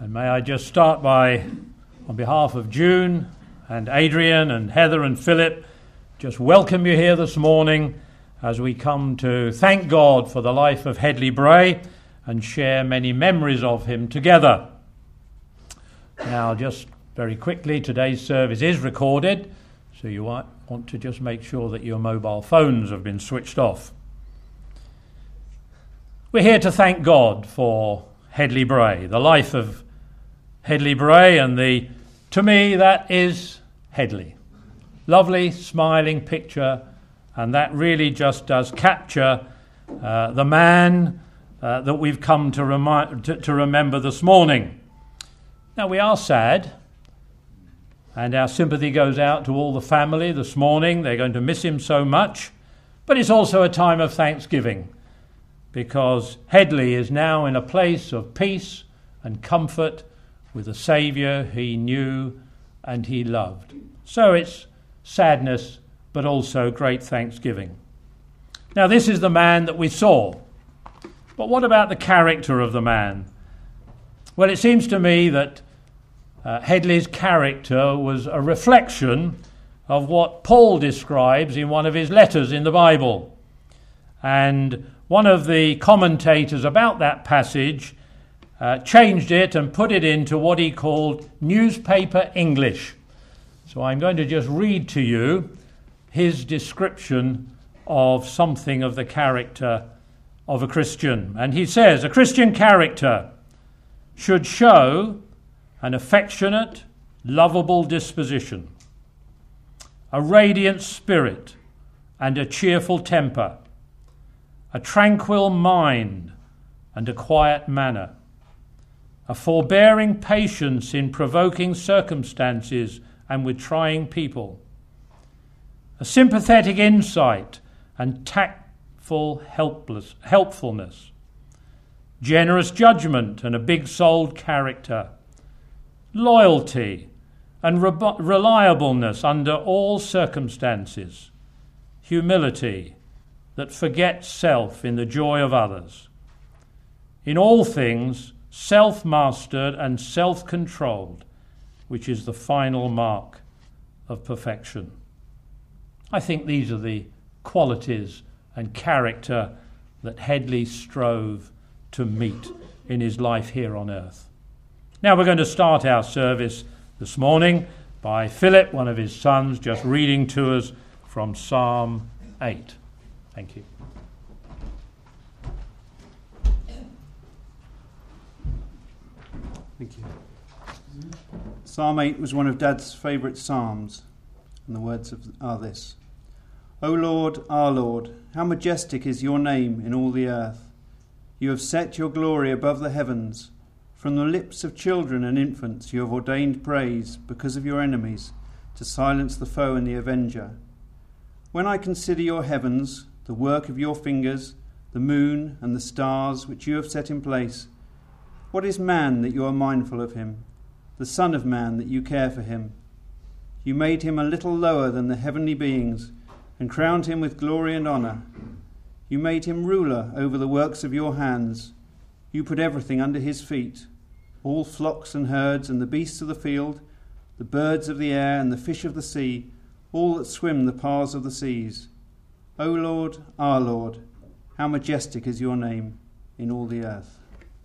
And may I just start by, on behalf of June and Adrian and Heather and Philip, just welcome you here this morning as we come to thank God for the life of Hedley Bray and share many memories of him together. Now, just very quickly, today's service is recorded, so you want to just make sure that your mobile phones have been switched off. We're here to thank God for Hedley Bray, the life of Hedley Bray, and to me, that is Hedley. Lovely, smiling picture, and that really just does capture the man that we've come to remember this morning. Now, we are sad, and our sympathy goes out to all the family this morning. They're going to miss him so much, but it's also a time of thanksgiving, because Hedley is now in a place of peace and comfort with a Saviour he knew and he loved. So it's sadness, but also great thanksgiving. Now, this is the man that we saw. But what about the character of the man? Well, it seems to me that Hedley's character was a reflection of what Paul describes in one of his letters in the Bible. And one of the commentators about that passage changed it and put it into what he called newspaper English. So I'm going to just read to you his description of something of the character of a Christian. And he says, a Christian character should show an affectionate, lovable disposition, a radiant spirit and a cheerful temper, a tranquil mind and a quiet manner, a forbearing patience in provoking circumstances and with trying people, a sympathetic insight and tactful helpfulness, generous judgment and a big-souled character, loyalty and reliableness under all circumstances, humility that forgets self in the joy of others. In all things, self-mastered and self-controlled, which is the final mark of perfection. I think these are the qualities and character that Hedley strove to meet in his life here on earth. Now we're going to start our service this morning by Philip, one of his sons, just reading to us from Psalm 8. Thank you. Thank you. Psalm 8 was one of Dad's favourite psalms, and the words are this. O Lord, our Lord, how majestic is your name in all the earth. You have set your glory above the heavens. From the lips of children and infants you have ordained praise because of your enemies, to silence the foe and the avenger. When I consider your heavens, the work of your fingers, the moon and the stars which you have set in place, what is man that you are mindful of him, the Son of Man that you care for him? You made him a little lower than the heavenly beings and crowned him with glory and honour. You made him ruler over the works of your hands. You put everything under his feet, all flocks and herds and the beasts of the field, the birds of the air and the fish of the sea, all that swim the paths of the seas. O Lord, our Lord, how majestic is your name in all the earth.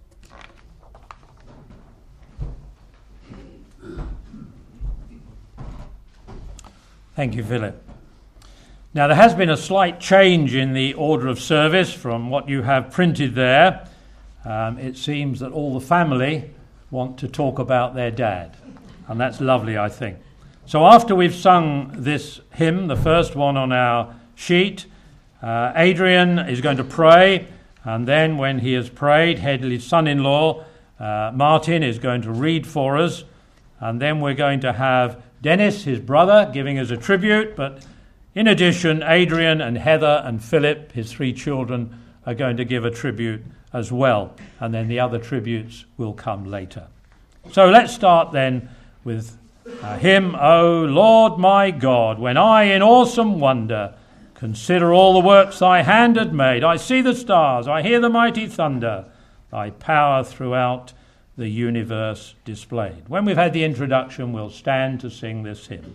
Thank you, Philip. Now, there has been a slight change in the order of service from what you have printed there. It seems that all the family want to talk about their dad, and that's lovely, I think. So after we've sung this hymn, the first one on our sheet, Adrian is going to pray, and then when he has prayed, Hedley's son-in-law, Martin, is going to read for us, and then we're going to have Dennis, his brother, giving us a tribute, but in addition, Adrian and Heather and Philip, his three children, are going to give a tribute as well, and then the other tributes will come later. So let's start then with hymn, O Lord my God, when I in awesome wonder consider all the works thy hand had made. I see the stars, I hear the mighty thunder, thy power throughout the universe displayed. When we've had the introduction, we'll stand to sing this hymn.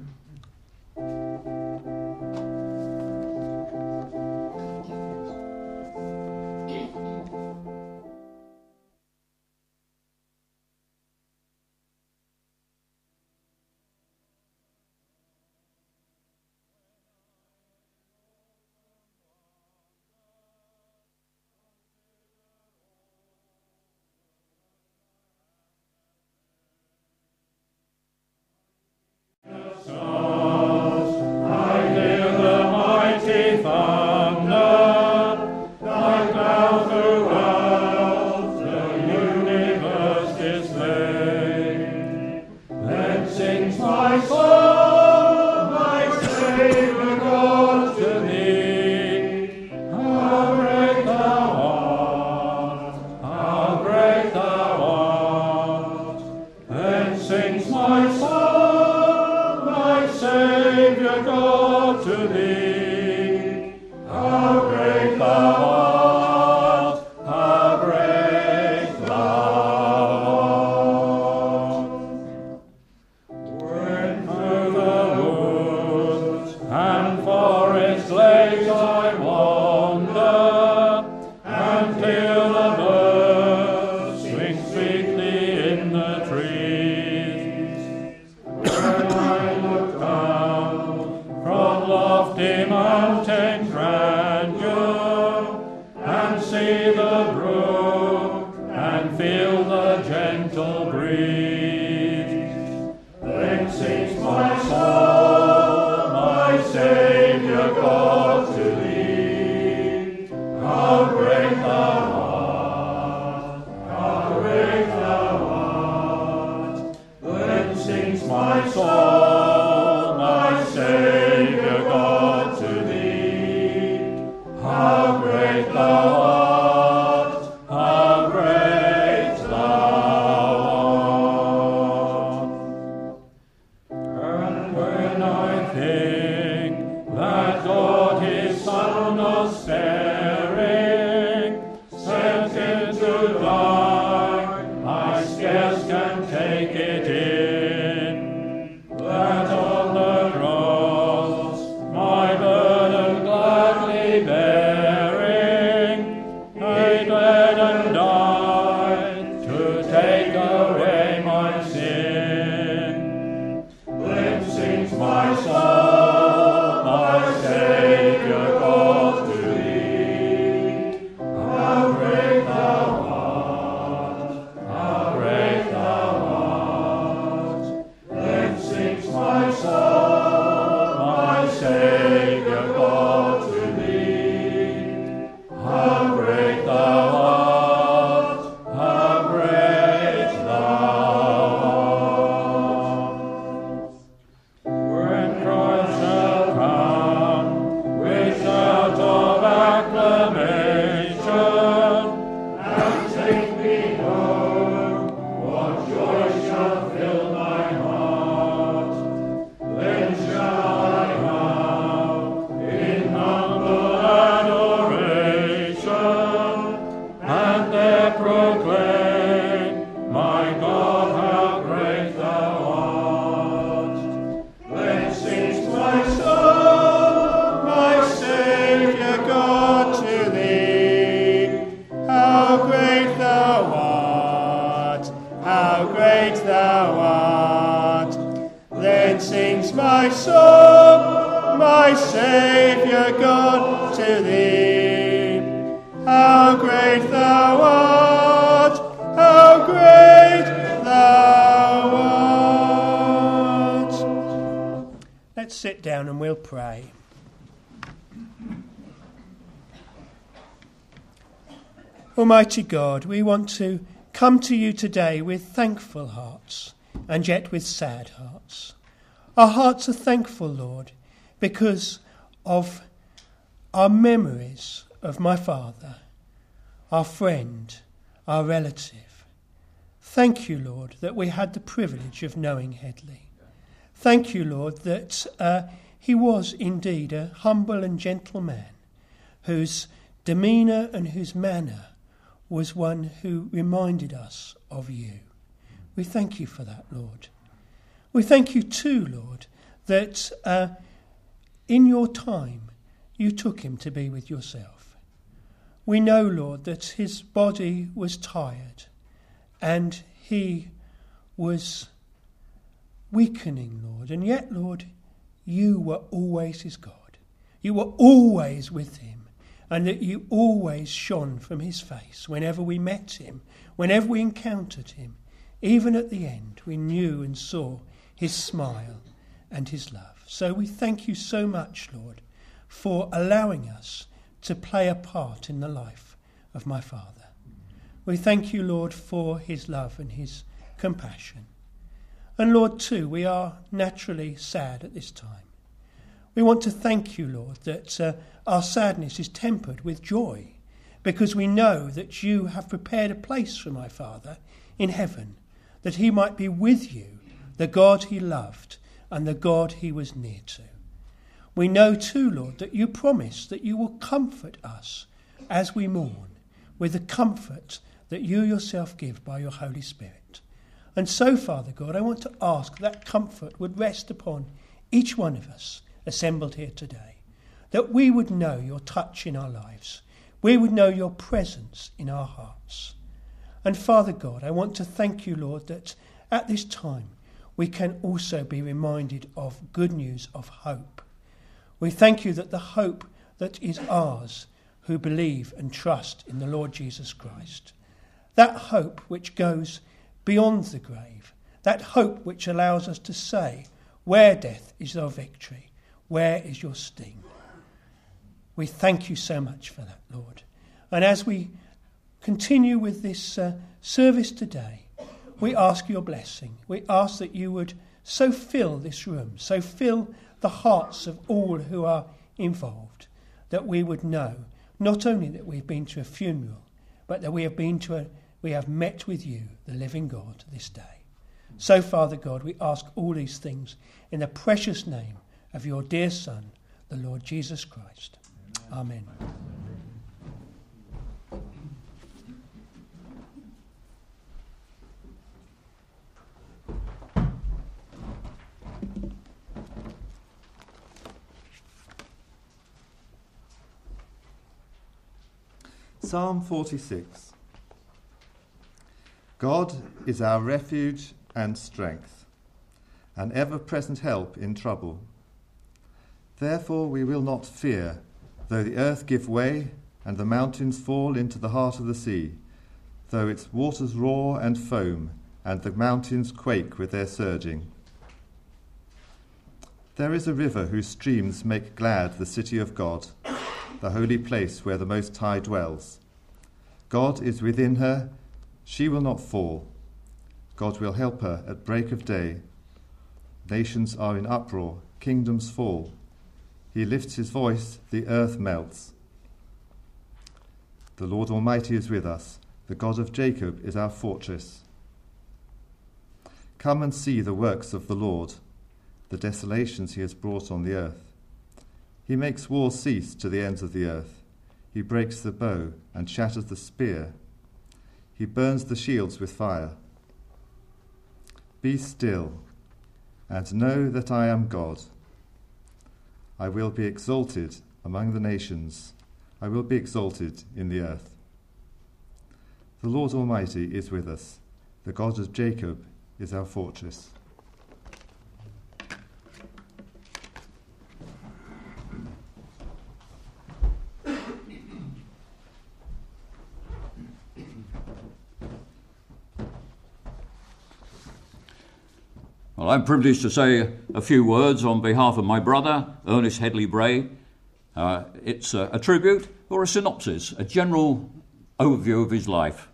Sit down and we'll pray. Almighty God, we want to come to you today with thankful hearts and yet with sad hearts. Our hearts are thankful, Lord, because of our memories of my father, our friend, our relative. Thank you, Lord, that we had the privilege of knowing Headley. Thank you, Lord, that he was indeed a humble and gentle man whose demeanour and whose manner was one who reminded us of you. We thank you for that, Lord. We thank you too, Lord, that in your time you took him to be with yourself. We know, Lord, that his body was tired and he was weakening, Lord. And yet, Lord, you were always his God. You were always with him, and that you always shone from his face whenever we met him, whenever we encountered him. Even at the end, we knew and saw his smile and his love. So we thank you so much, Lord, for allowing us to play a part in the life of my father. We thank you, Lord, for his love and his compassion. And Lord, too, we are naturally sad at this time. We want to thank you, Lord, that our sadness is tempered with joy, because we know that you have prepared a place for my father in heaven, that he might be with you, the God he loved and the God he was near to. We know too, Lord, that you promise that you will comfort us as we mourn with the comfort that you yourself give by your Holy Spirit. And so, Father God, I want to ask that comfort would rest upon each one of us assembled here today, that we would know your touch in our lives. We would know your presence in our hearts. And Father God, I want to thank you, Lord, that at this time we can also be reminded of good news of hope. We thank you that the hope that is ours who believe and trust in the Lord Jesus Christ, that hope which goes beyond the grave, that hope which allows us to say, where death is your victory, where is your sting? We thank you so much for that, Lord. And as we continue with this service today, we ask your blessing. We ask that you would so fill this room, so fill the hearts of all who are involved, that we would know not only that we've been to a funeral, but that we have met with you, the living God, this day. So, Father God, we ask all these things in the precious name of your dear Son, the Lord Jesus Christ. Amen. Psalm 46. God is our refuge and strength, an ever-present help in trouble. Therefore we will not fear, though the earth give way and the mountains fall into the heart of the sea, though its waters roar and foam and the mountains quake with their surging. There is a river whose streams make glad the city of God, the holy place where the Most High dwells. God is within her, she will not fall. God will help her at break of day. Nations are in uproar, kingdoms fall. He lifts his voice, the earth melts. The Lord Almighty is with us. The God of Jacob is our fortress. Come and see the works of the Lord, the desolations he has brought on the earth. He makes war cease to the ends of the earth. He breaks the bow and shatters the spear. He burns the shields with fire. Be still and know that I am God. I will be exalted among the nations. I will be exalted in the earth. The Lord Almighty is with us. The God of Jacob is our fortress. Well, I'm privileged to say a few words on behalf of my brother, Ernest Headley Bray. It's a tribute or a synopsis, a general overview of his life.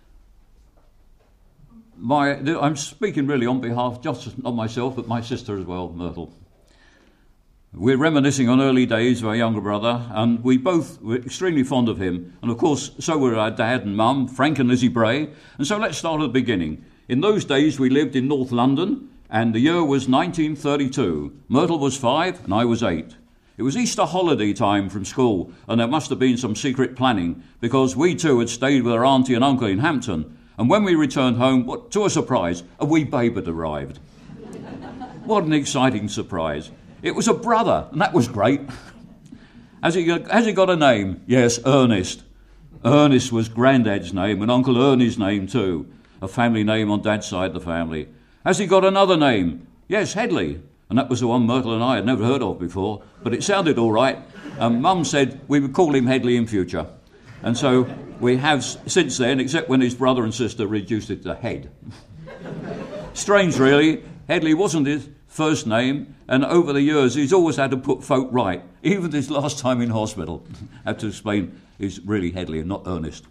I'm speaking really on behalf, just not myself, but my sister as well, Myrtle. We're reminiscing on early days of our younger brother, and we both were extremely fond of him. And of course, so were our dad and mum, Frank and Lizzie Bray. And so let's start at the beginning. In those days, we lived in North London, and the year was 1932. Myrtle was 5 and I was 8. It was Easter holiday time from school, and there must have been some secret planning, because we too had stayed with our auntie and uncle in Hampton, and when we returned home, to a surprise, a wee babe had arrived. What an exciting surprise. It was a brother, and that was great. Has he got a name? Yes, Ernest. Ernest was Grandad's name, and Uncle Ernie's name too, a family name on Dad's side of the family. Has he got another name? Yes, Headley. And that was the one Myrtle and I had never heard of before, but it sounded all right. And Mum said we would call him Headley in future. And so we have since then, except when his brother and sister reduced it to Head. Strange, really. Headley wasn't his first name, and over the years he's always had to put folk right, even his last time in hospital. I have to explain he's really Headley and not Ernest.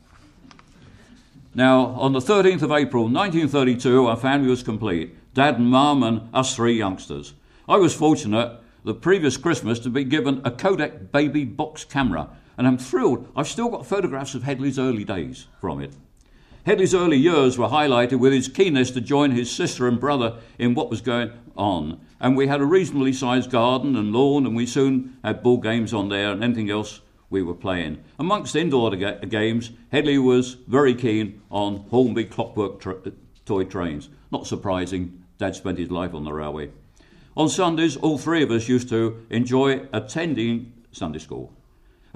Now, on the 13th of April 1932, our family was complete. Dad and Mum and us 3 youngsters. I was fortunate the previous Christmas to be given a Kodak baby box camera, and I'm thrilled I've still got photographs of Headley's early days from it. Headley's early years were highlighted with his keenness to join his sister and brother in what was going on, and we had a reasonably sized garden and lawn, and we soon had ball games on there and anything else we were playing. Amongst indoor games, Headley was very keen on Hornby clockwork toy trains. Not surprising, Dad spent his life on the railway. On Sundays, all 3 of us used to enjoy attending Sunday school. In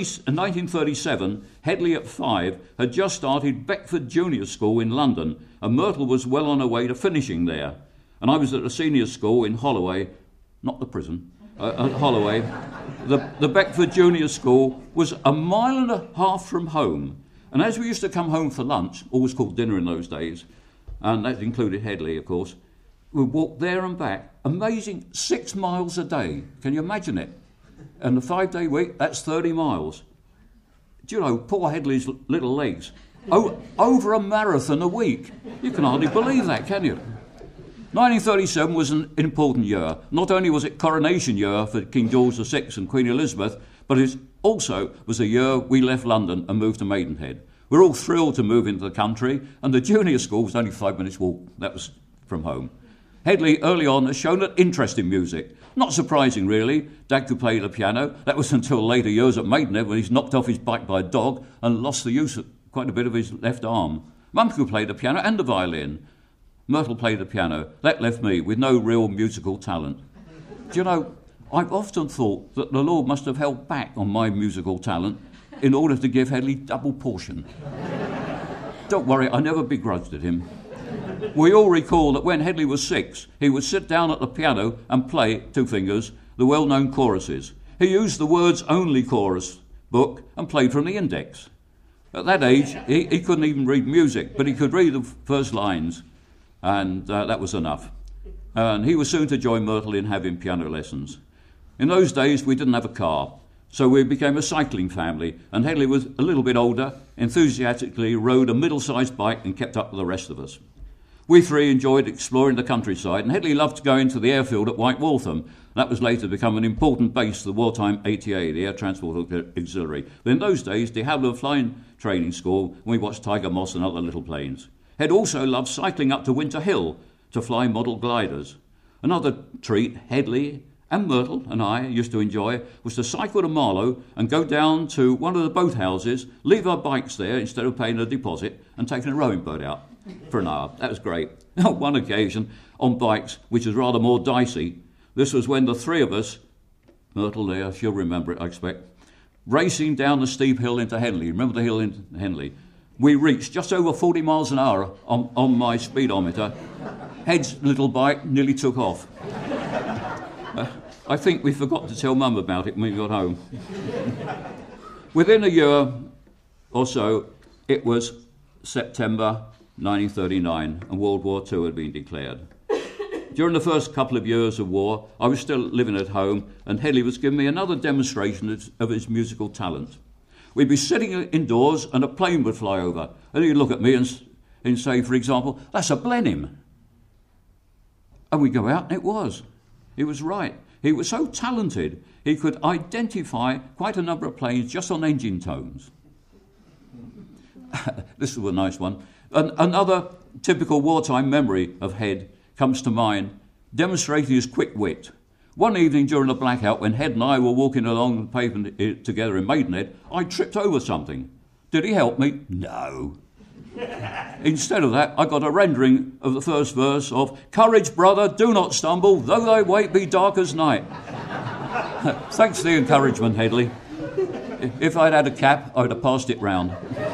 1937, Headley at 5 had just started Beckford Junior School in London, and Myrtle was well on her way to finishing there. And I was at a senior school in Holloway, not the prison, at Holloway. The Beckford Junior School was 1.5 miles from home. And as we used to come home for lunch, always called dinner in those days, and that included Headley, of course, we'd walk there and back. Amazing, 6 miles a day. Can you imagine it? And the 5-day week, that's 30 miles. Do you know, poor Headley's little legs. Over a marathon a week. You can hardly believe that, can you? 1937 was an important year. Not only was it coronation year for King George VI and Queen Elizabeth, but it also was a year we left London and moved to Maidenhead. We're all thrilled to move into the country, and the junior school was only 5 minutes walk. That was from home. Headley early on has shown an interest in music. Not surprising, really. Dad could play the piano. That was until later years at Maidenhead when he's knocked off his bike by a dog and lost the use of quite a bit of his left arm. Mum could play the piano and the violin. Myrtle played the piano. That left me with no real musical talent. Do you know, I've often thought that the Lord must have held back on my musical talent in order to give Headley double portion. Don't worry, I never begrudged it him. We all recall that when Headley was 6, he would sit down at the piano and play, 2 fingers, the well-known choruses. He used the Words Only chorus book and played from the index. At that age, he couldn't even read music, but he could read the first lines, and that was enough. And he was soon to join Myrtle in having piano lessons. In those days, we didn't have a car, so we became a cycling family, and Headley was a little bit older, enthusiastically rode a middle-sized bike and kept up with the rest of us. We 3 enjoyed exploring the countryside, and Headley loved going to the airfield at White Waltham. That was later to become an important base for the wartime ATA, the Air Transport Auxiliary. But in those days, De Havilland Flying Training School, we watched Tiger Moss and other little planes. Head also loved cycling up to Winter Hill to fly model gliders. Another treat Headley and Myrtle and I used to enjoy was to cycle to Marlow and go down to one of the boathouses, leave our bikes there instead of paying a deposit, and taking a rowing boat out for an hour. That was great. On one occasion, on bikes, which was rather more dicey, this was when the 3 of us, Myrtle there, she'll remember it, I expect, racing down the steep hill into Henley. Remember the hill in Henley? We reached just over 40 miles an hour on my speedometer. Head's little bike nearly took off. I think we forgot to tell Mum about it when we got home. Within a year or so, it was September 1939, and World War II had been declared. During the first couple of years of war, I was still living at home, and Headley was giving me another demonstration of his musical talent. We'd be sitting indoors, and a plane would fly over, and he'd look at me and say, for example, "That's a Blenheim." And we'd go out, and it was. He was right. He was so talented, he could identify quite a number of planes just on engine tones. This was a nice one. Another typical wartime memory of Head comes to mind, demonstrating his quick wit. One evening during a blackout, when Head and I were walking along the pavement together in Maidenhead, I tripped over something. Did he help me? No. Instead of that, I got a rendering of the first verse of "Courage, brother, do not stumble, though thy way be dark as night." Thanks for the encouragement, Headley. If I'd had a cap, I'd have passed it round.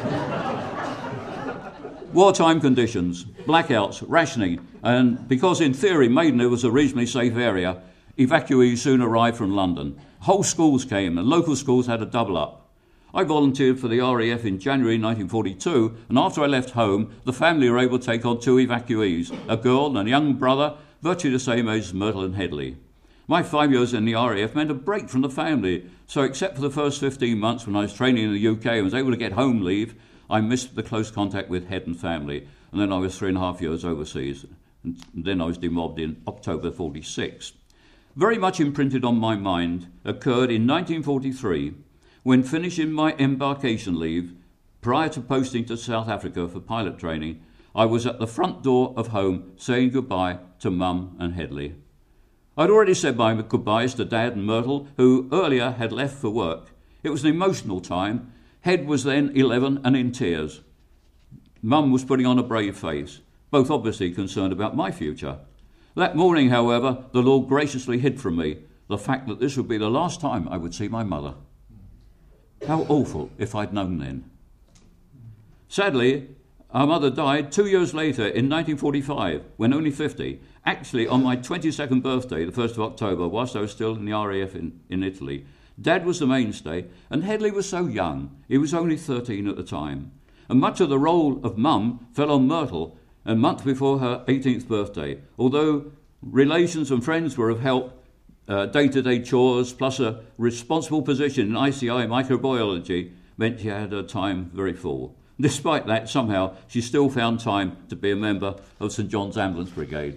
Wartime conditions, blackouts, rationing, and because in theory Maidenhead was a reasonably safe area, evacuees soon arrived from London. Whole schools came, and local schools had a double up. I volunteered for the RAF in January 1942, and after I left home, the family were able to take on 2 evacuees, a girl and a young brother, virtually the same age as Myrtle and Headley. My 5 years in the RAF meant a break from the family, so except for the first 15 months when I was training in the UK and was able to get home leave, I missed the close contact with Head and family, and then I was 3.5 years overseas, and then I was demobbed in October 46. Very much imprinted on my mind occurred in 1943, when finishing my embarkation leave, prior to posting to South Africa for pilot training, I was at the front door of home saying goodbye to Mum and Headley. I'd already said my goodbyes to Dad and Myrtle, who earlier had left for work. It was an emotional time. Head was then 11 and in tears. Mum was putting on a brave face, both obviously concerned about my future. That morning, however, the Lord graciously hid from me the fact that this would be the last time I would see my mother. How awful if I'd known then. Sadly, our mother died 2 years later in 1945, when only 50, actually on my 22nd birthday, the 1st of October, whilst I was still in the RAF in Italy. Dad was the mainstay, and Headley was so young, he was only 13 at the time. And much of the role of Mum fell on Myrtle, a month before her 18th birthday, although relations and friends were of help, day-to-day chores, plus a responsible position in ICI microbiology meant she had her time very full. Despite that, somehow, she still found time to be a member of St John's Ambulance Brigade.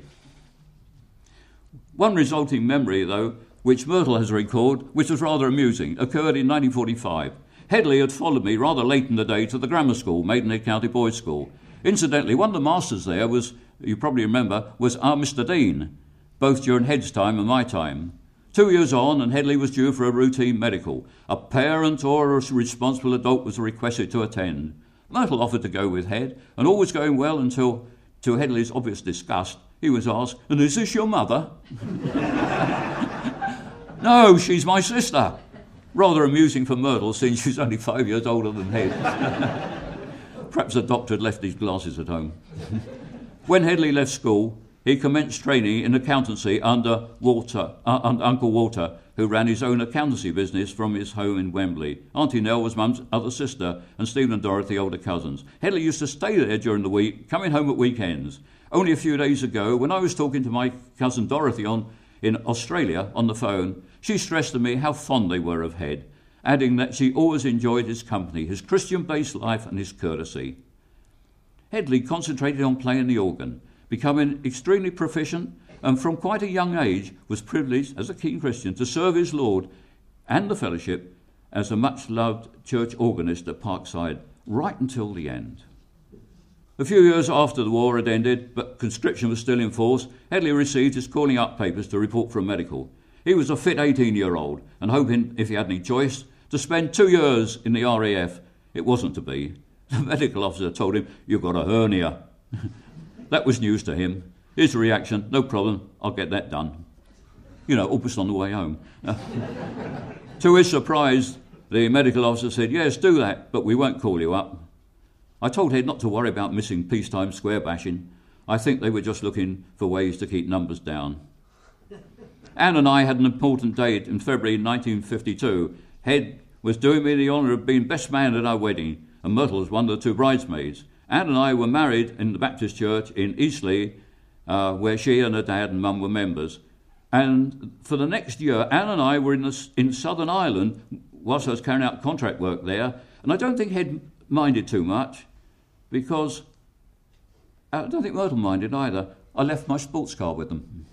One resulting memory, though, which Myrtle has recalled, which was rather amusing, occurred in 1945. Headley had followed me rather late in the day to the grammar school, Maidenhead County Boys' School. Incidentally, one of the masters there was, you probably remember, was our Mr Dean, both during Head's time and my time. 2 years on, and Headley was due for a routine medical. A parent or a responsible adult was requested to attend. Myrtle offered to go with Head, and all was going well until, to Headley's obvious disgust, he was asked, "And is this your mother?" "No, she's my sister." Rather amusing for Myrtle, since she's only 5 years older than Head. Perhaps the doctor had left his glasses at home. When Headley left school, he commenced training in accountancy under Uncle Walter, who ran his own accountancy business from his home in Wembley. Auntie Nell was Mum's other sister, and Stephen and Dorothy older cousins. Headley used to stay there during the week, coming home at weekends. Only a few days ago, when I was talking to my cousin Dorothy in Australia on the phone, she stressed to me how fond they were of Head, adding that she always enjoyed his company, his Christian-based life and his courtesy. Headley concentrated on playing the organ, becoming extremely proficient, and from quite a young age was privileged, as a keen Christian, to serve his Lord and the fellowship as a much-loved church organist at Parkside, right until the end. A few years after the war had ended, but conscription was still in force, Headley received his calling up papers to report for a medical. He was a fit 18-year-old, and hoping, if he had any choice, to spend 2 years in the RAF. It wasn't to be. The medical officer told him, "You've got a hernia." That was news to him. His reaction, "No problem, I'll get that done." Almost on the way home. To his surprise, the medical officer said, "Yes, do that, but we won't call you up." I told Head not to worry about missing peacetime square bashing. I think they were just looking for ways to keep numbers down. Anne and I had an important date in February 1952. Head was doing me the honour of being best man at our wedding, and Myrtle was one of the 2 bridesmaids. Anne and I were married in the Baptist church in Eastleigh, where she and her dad and mum were members. And for the next year, Anne and I were in Southern Ireland whilst I was carrying out contract work there, and I don't think Head minded too much, because I don't think Myrtle minded either. I left my sports car with them.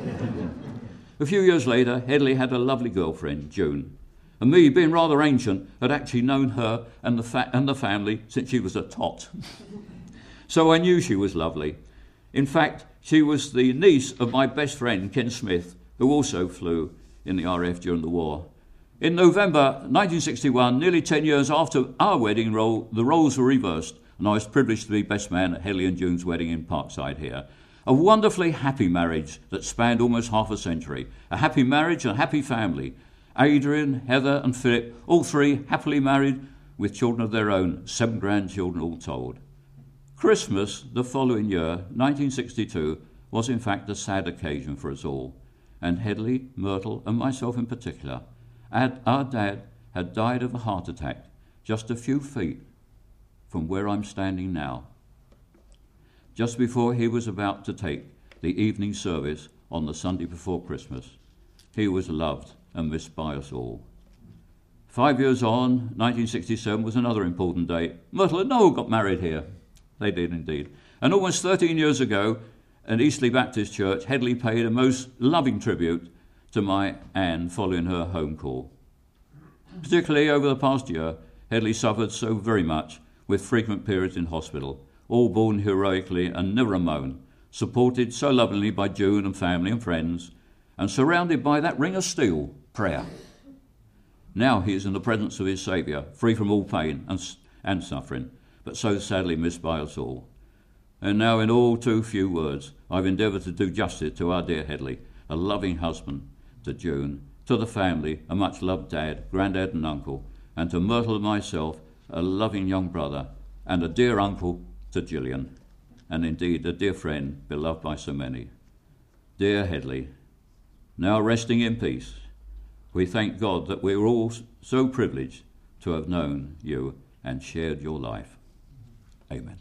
A few years later, Headley had a lovely girlfriend, June, and me, being rather ancient, had actually known her and the family since she was a tot. So I knew she was lovely. In fact, she was the niece of my best friend, Ken Smith, who also flew in the RAF during the war. In November 1961, nearly 10 years after our wedding, the roles were reversed, and I was privileged to be best man at Hedley and June's wedding in Parkside here. A wonderfully happy marriage that spanned almost half a century. A happy marriage and a happy family. Adrian, Heather and Philip, all three happily married with children of their own, 7 grandchildren all told. Christmas the following year, 1962, was in fact a sad occasion for us all, and Hedley, Myrtle and myself in particular. Our dad had died of a heart attack just a few feet from where I'm standing now, just before he was about to take the evening service on the Sunday before Christmas. He was loved and missed by us all. 5 years on, 1967 was another important date. Myrtle and Noel got married here. They did indeed. And almost 13 years ago, at Eastleigh Baptist Church, Hedley paid a most loving tribute to my Anne following her home call. Particularly over the past year, Hedley suffered so very much with frequent periods in hospital, all borne heroically and never a moan, supported so lovingly by June and family and friends, and surrounded by that ring of steel, prayer. Now he is in the presence of his Saviour, free from all pain and suffering, but so sadly missed by us all. And now, in all too few words, I've endeavoured to do justice to our dear Hedley, a loving husband, to June, to the family, a much-loved dad, granddad and uncle, and to Myrtle and myself, a loving young brother, and a dear uncle to Gillian, and indeed a dear friend, beloved by so many. Dear Hedley, now resting in peace, we thank God that we're all so privileged to have known you and shared your life. Amen.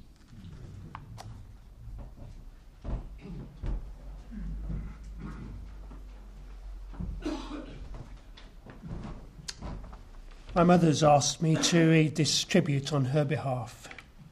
My mother's asked me to read this tribute on her behalf.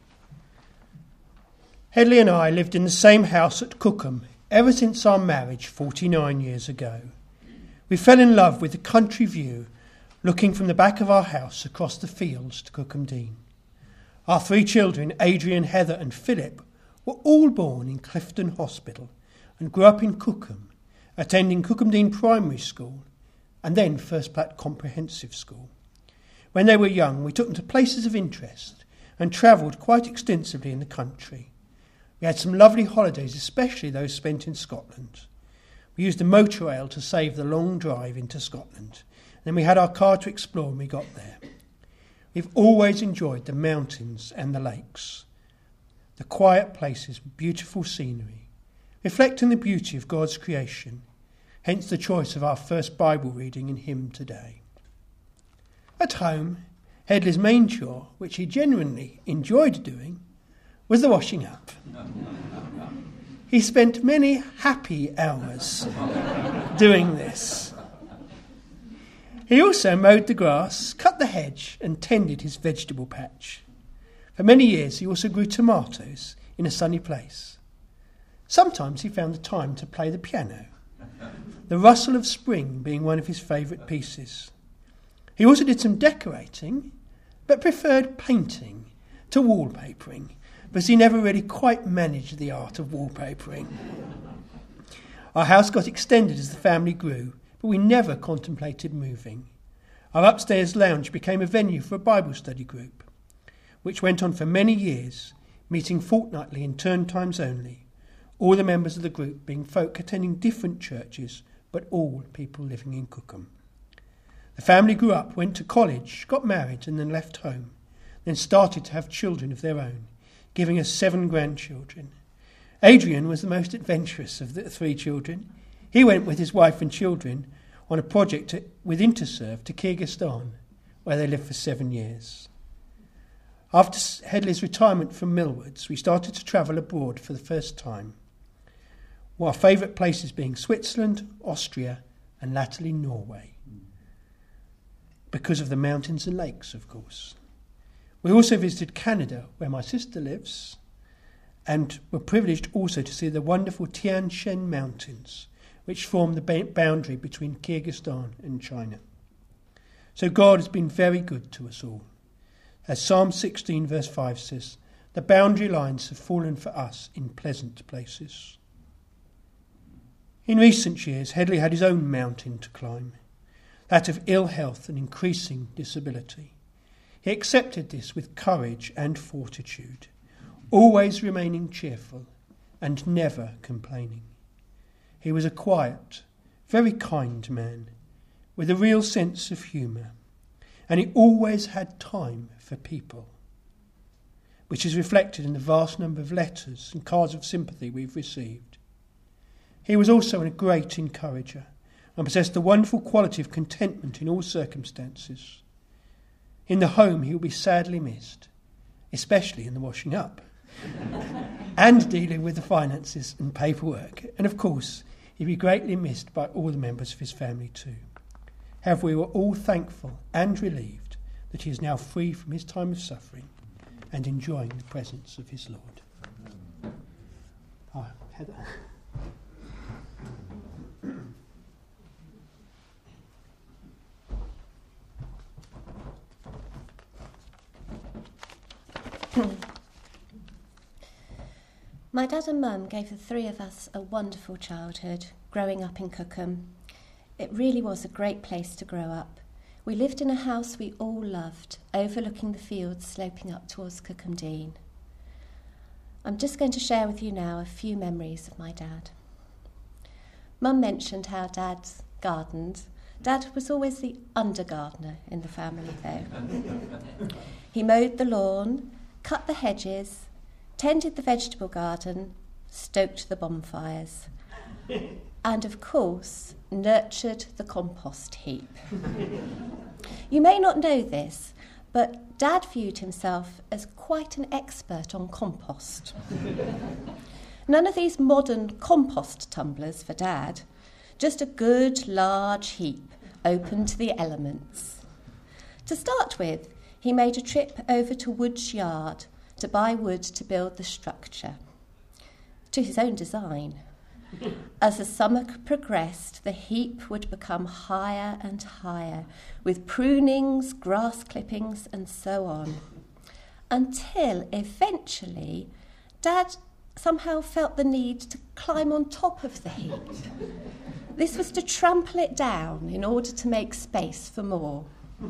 Hedley and I lived in the same house at Cookham ever since our marriage 49 years ago. We fell in love with the country view looking from the back of our house across the fields to Cookham Dean. Our 3 children, Adrian, Heather and Philip, were all born in Clifton Hospital and grew up in Cookham, attending Cookham Dean Primary School and then First Platte Comprehensive School. When they were young, we took them to places of interest and travelled quite extensively in the country. We had some lovely holidays, especially those spent in Scotland. We used a motor rail to save the long drive into Scotland. Then we had our car to explore when we got there. We've always enjoyed the mountains and the lakes, the quiet places with beautiful scenery, reflecting the beauty of God's creation, hence the choice of our first Bible reading and hymn today. At home, Hedley's main chore, which he genuinely enjoyed doing, was the washing up. He spent many happy hours doing this. He also mowed the grass, cut the hedge and tended his vegetable patch. For many years he also grew tomatoes in a sunny place. Sometimes he found the time to play the piano, the rustle of spring being one of his favourite pieces. He also did some decorating, but preferred painting to wallpapering, because he never really quite managed the art of wallpapering. Our house got extended as the family grew, but we never contemplated moving. Our upstairs lounge became a venue for a Bible study group, which went on for many years, meeting fortnightly in term times only, all the members of the group being folk attending different churches, but all people living in Cookham. The family grew up, went to college, got married and then left home, then started to have children of their own, giving us 7 grandchildren. Adrian was the most adventurous of the 3 children. He went with his wife and children on a project with Interserve to Kyrgyzstan, where they lived for 7 years. After Hedley's retirement from Millwards, we started to travel abroad for the first time, our favourite places being Switzerland, Austria and latterly Norway, because of the mountains and lakes, of course. We also visited Canada, where my sister lives, and were privileged also to see the wonderful Tian Shan Mountains, which form the boundary between Kyrgyzstan and China. So God has been very good to us all. As Psalm 16 verse 5 says, the boundary lines have fallen for us in pleasant places. In recent years, Headley had his own mountain to climb, that of ill health and increasing disability. He accepted this with courage and fortitude, always remaining cheerful and never complaining. He was a quiet, very kind man, with a real sense of humour, and he always had time for people, which is reflected in the vast number of letters and cards of sympathy we've received. He was also a great encourager and possessed the wonderful quality of contentment in all circumstances. In the home he will be sadly missed, especially in the washing up and dealing with the finances and paperwork. And of course, he'll be greatly missed by all the members of his family too. However, we were all thankful and relieved that he is now free from his time of suffering and enjoying the presence of his Lord. Heather. My dad and mum gave the three of us a wonderful childhood, growing up in Cookham. It really was a great place to grow up. We lived in a house we all loved, overlooking the fields sloping up towards Cookham Dean. I'm just going to share with you now a few memories of my dad. Mum mentioned how Dad gardened. Dad was always the under-gardener in the family, though. He mowed the lawn, cut the hedges, tended the vegetable garden, stoked the bonfires, and, of course, nurtured the compost heap. You may not know this, but Dad viewed himself as quite an expert on compost. None of these modern compost tumblers for Dad, just a good large heap open to the elements. To start with, he made a trip over to Wood's yard to buy wood to build the structure, to his own design. As the summer progressed, the heap would become higher and higher, with prunings, grass clippings, and so on, until eventually Dad somehow felt the need to climb on top of the heap. This was to trample it down in order to make space for more.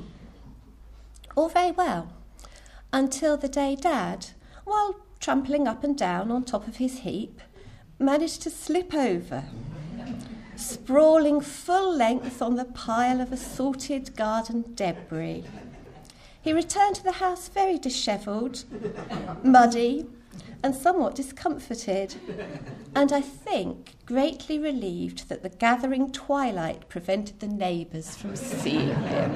All very well, until the day Dad, while trampling up and down on top of his heap, managed to slip over, sprawling full length on the pile of assorted garden debris. He returned to the house very dishevelled, muddy, and somewhat discomforted, and I think greatly relieved that the gathering twilight prevented the neighbours from seeing him.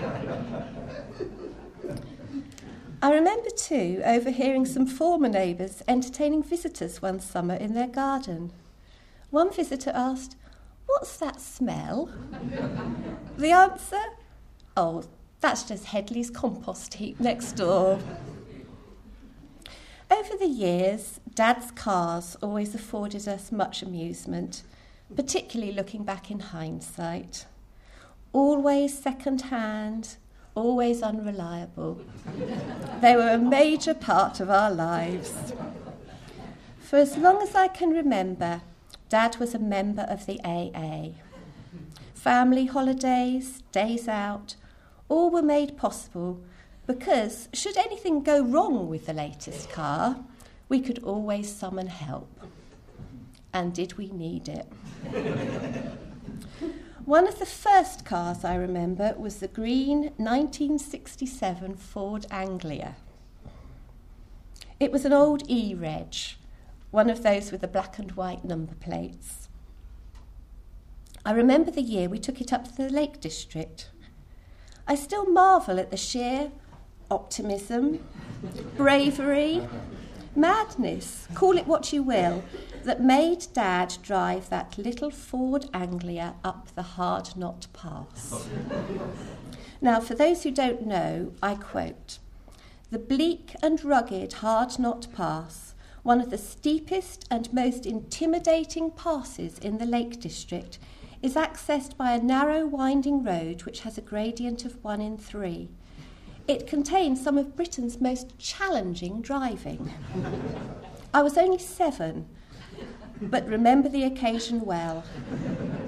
I remember too overhearing some former neighbours entertaining visitors one summer in their garden. One visitor asked, "What's that smell?" The answer, "Oh, that's just Headley's compost heap next door." Over the years, Dad's cars always afforded us much amusement, particularly looking back in hindsight. Always second-hand, always unreliable. They were a major part of our lives. For as long as I can remember, Dad was a member of the AA. Family holidays, days out, all were made possible because, should anything go wrong with the latest car, we could always summon help. And did we need it? One of the first cars I remember was the green 1967 Ford Anglia. It was an old E-Reg, one of those with the black and white number plates. I remember the year we took it up to the Lake District. I still marvel at the sheer optimism, bravery, madness, call it what you will, that made Dad drive that little Ford Anglia up the Hard Knot Pass. Now, for those who don't know, I quote, "The bleak and rugged Hard Knot Pass, one of the steepest and most intimidating passes in the Lake District, is accessed by a narrow winding road which has a gradient of 1 in 3. It contains some of Britain's most challenging driving. I was only 7, but remember the occasion well.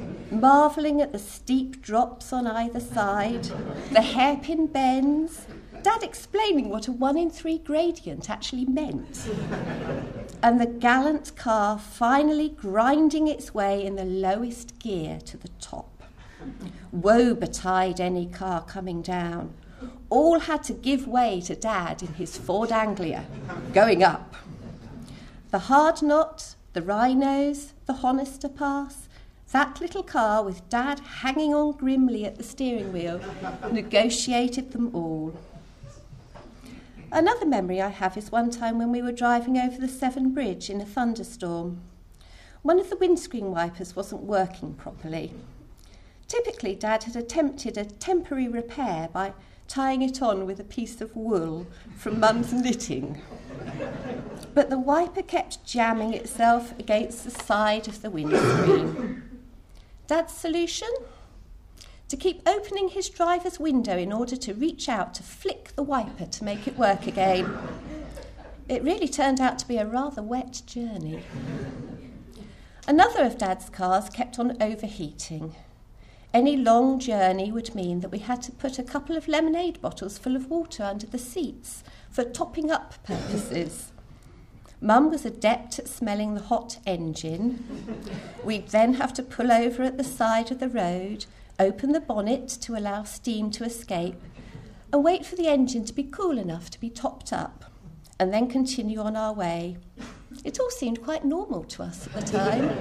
marvelling at the steep drops on either side, the hairpin bends, Dad explaining what a 1 in 3 gradient actually meant, and the gallant car finally grinding its way in the lowest gear to the top. Woe betide any car coming down. All had to give way to Dad in his Ford Anglia, going up. The Hard Knot, the Rhinos, the Honister Pass, that little car with Dad hanging on grimly at the steering wheel, negotiated them all. Another memory I have is one time when we were driving over the Severn Bridge in a thunderstorm. One of the windscreen wipers wasn't working properly. Typically, Dad had attempted a temporary repair by tying it on with a piece of wool from Mum's knitting. But the wiper kept jamming itself against the side of the windscreen. Dad's solution? To keep opening his driver's window in order to reach out to flick the wiper to make it work again. It really turned out to be a rather wet journey. Another of Dad's cars kept on overheating. Any long journey would mean that we had to put a couple of lemonade bottles full of water under the seats for topping up purposes. Mum was adept at smelling the hot engine. We'd then have to pull over at the side of the road, open the bonnet to allow steam to escape, and wait for the engine to be cool enough to be topped up, and then continue on our way. It all seemed quite normal to us at the time.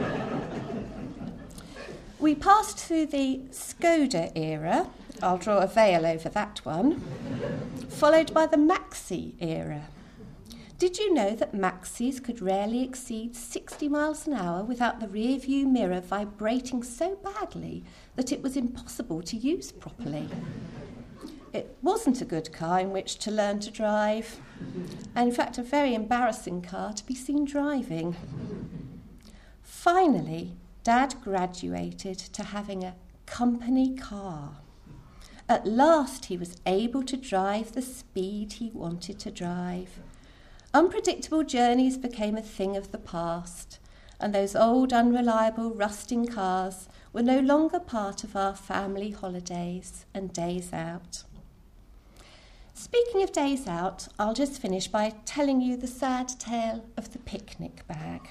We passed through the Skoda era, I'll draw a veil over that one, followed by the Maxi era. Did you know that Maxis could rarely exceed 60 miles an hour without the rear view mirror vibrating so badly that it was impossible to use properly? It wasn't a good car in which to learn to drive, and in fact a very embarrassing car to be seen driving. Finally, Dad graduated to having a company car. At last he was able to drive the speed he wanted to drive. Unpredictable journeys became a thing of the past, and those old, unreliable, rusting cars were no longer part of our family holidays and days out. Speaking of days out, I'll just finish by telling you the sad tale of the picnic bag.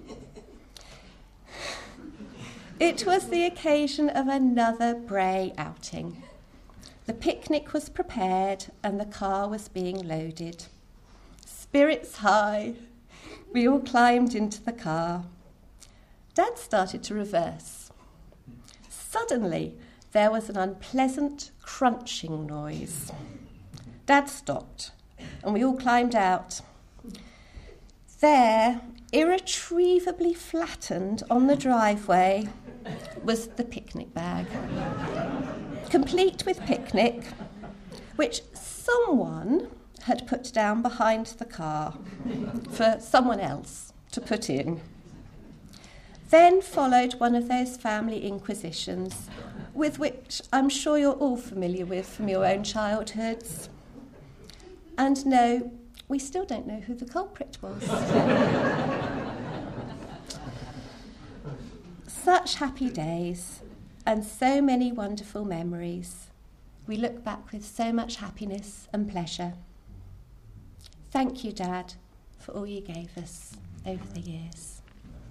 It was the occasion of another Bray outing. The picnic was prepared and the car was being loaded. Spirits high, we all climbed into the car. Dad started to reverse. Suddenly, there was an unpleasant crunching noise. Dad stopped, and we all climbed out. There, irretrievably flattened on the driveway, was the picnic bag, complete with picnic, which someone had put down behind the car for someone else to put in. Then followed one of those family inquisitions, with which I'm sure you're all familiar with from your own childhoods. And no, we still don't know who the culprit was. Such happy days and so many wonderful memories. We look back with so much happiness and pleasure. Thank you, Dad, for all you gave us over the years.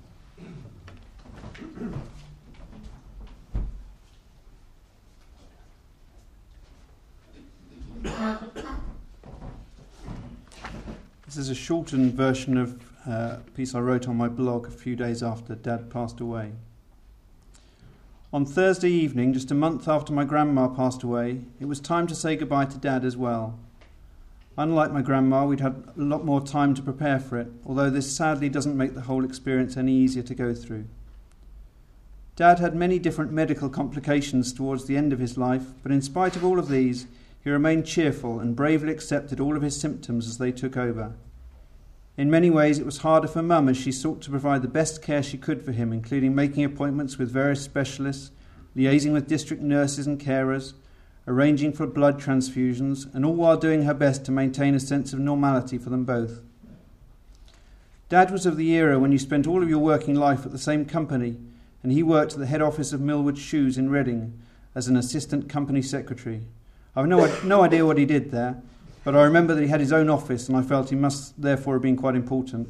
This is a shortened version of a piece I wrote on my blog a few days after Dad passed away. On Thursday evening, just a month after my grandma passed away, it was time to say goodbye to Dad as well. Unlike my grandma, we'd had a lot more time to prepare for it, although this sadly doesn't make the whole experience any easier to go through. Dad had many different medical complications towards the end of his life, but in spite of all of these, he remained cheerful and bravely accepted all of his symptoms as they took over. In many ways, it was harder for Mum as she sought to provide the best care she could for him, including making appointments with various specialists, liaising with district nurses and carers, arranging for blood transfusions, and all while doing her best to maintain a sense of normality for them both. Dad was of the era when you spent all of your working life at the same company, and he worked at the head office of Millward Shoes in Reading as an assistant company secretary. I have no idea what he did there, but I remember that he had his own office, and I felt he must therefore have been quite important.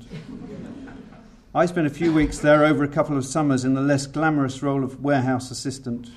I spent a few weeks there over a couple of summers in the less glamorous role of warehouse assistant.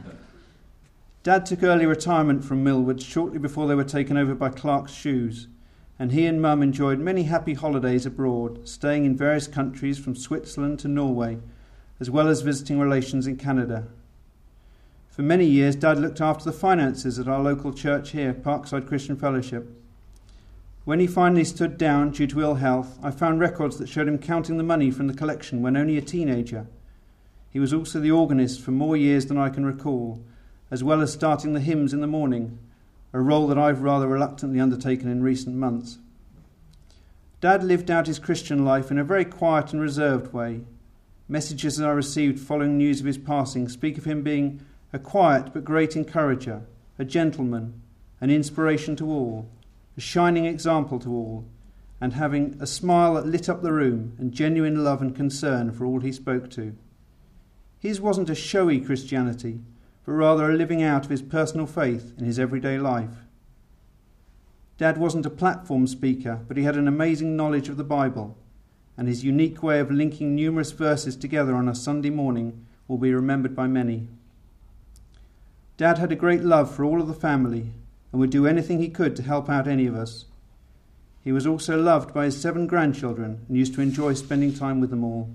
Dad took early retirement from Millward shortly before they were taken over by Clark's Shoes, and he and Mum enjoyed many happy holidays abroad, staying in various countries from Switzerland to Norway, as well as visiting relations in Canada. For many years, Dad looked after the finances at our local church here, Parkside Christian Fellowship. When he finally stood down due to ill health, I found records that showed him counting the money from the collection when only a teenager. He was also the organist for more years than I can recall, as well as starting the hymns in the morning, a role that I've rather reluctantly undertaken in recent months. Dad lived out his Christian life in a very quiet and reserved way. Messages that I received following news of his passing speak of him being a quiet but great encourager, a gentleman, an inspiration to all, a shining example to all, and having a smile that lit up the room and genuine love and concern for all he spoke to. His wasn't a showy Christianity, but rather a living out of his personal faith in his everyday life. Dad wasn't a platform speaker, but he had an amazing knowledge of the Bible, and his unique way of linking numerous verses together on a Sunday morning will be remembered by many. Dad had a great love for all of the family and would do anything he could to help out any of us. He was also loved by his 7 grandchildren and used to enjoy spending time with them all.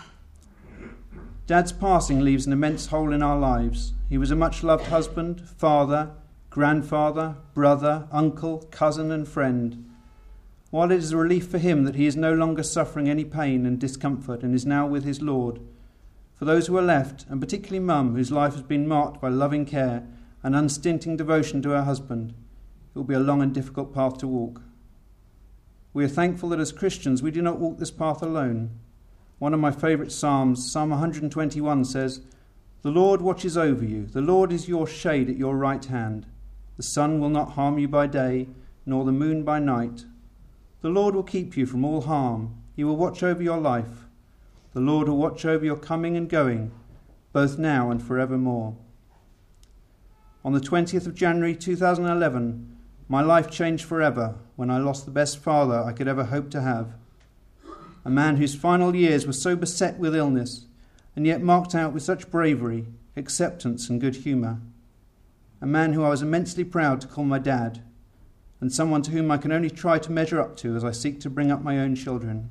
Dad's passing leaves an immense hole in our lives. He was a much-loved husband, father, grandfather, brother, uncle, cousin and friend. While it is a relief for him that he is no longer suffering any pain and discomfort and is now with his Lord, for those who are left, and particularly Mum, whose life has been marked by loving care and unstinting devotion to her husband, it will be a long and difficult path to walk. We are thankful that as Christians we do not walk this path alone. One of my favourite psalms, Psalm 121, says, "The Lord watches over you. The Lord is your shade at your right hand. The sun will not harm you by day, nor the moon by night. The Lord will keep you from all harm. He will watch over your life. The Lord will watch over your coming and going, both now and forevermore." On the 20th of January 2011, my life changed forever when I lost the best father I could ever hope to have. A man whose final years were so beset with illness, and yet marked out with such bravery, acceptance and good humour. A man who I was immensely proud to call my dad, and someone to whom I can only try to measure up to as I seek to bring up my own children.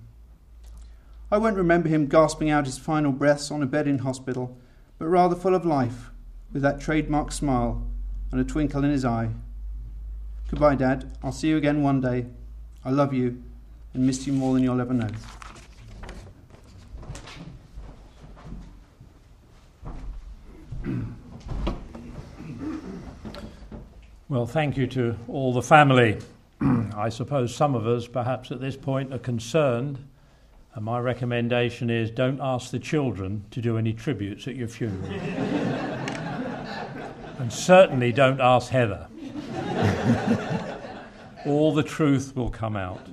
I won't remember him gasping out his final breaths on a bed in hospital, but rather full of life, with that trademark smile and a twinkle in his eye. Goodbye, Dad. I'll see you again one day. I love you and miss you more than you'll ever know. Well, thank you to all the family. I suppose some of us, perhaps at this point, are concerned, and my recommendation is don't ask the children to do any tributes at your funeral. And certainly don't ask Heather. All the truth will come out.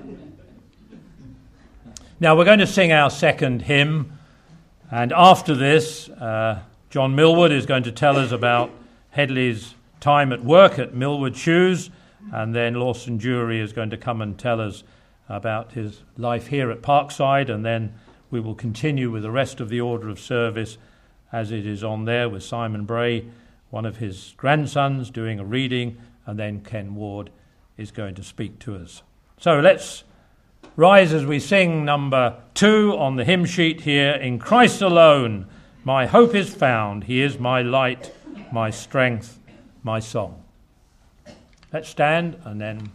Now, we're going to sing our second hymn, and after this, John Millward is going to tell us about Headley's time at work at Millward Shoes, and then Lawson Jury is going to come and tell us about his life here at Parkside, and then we will continue with the rest of the order of service as it is on there, with Simon Bray, one of his grandsons, doing a reading, and then Ken Ward is going to speak to us. So let's rise as we sing number 2 on the hymn sheet here. In Christ alone my hope is found. He is my light, my strength, my song. Let's stand and then...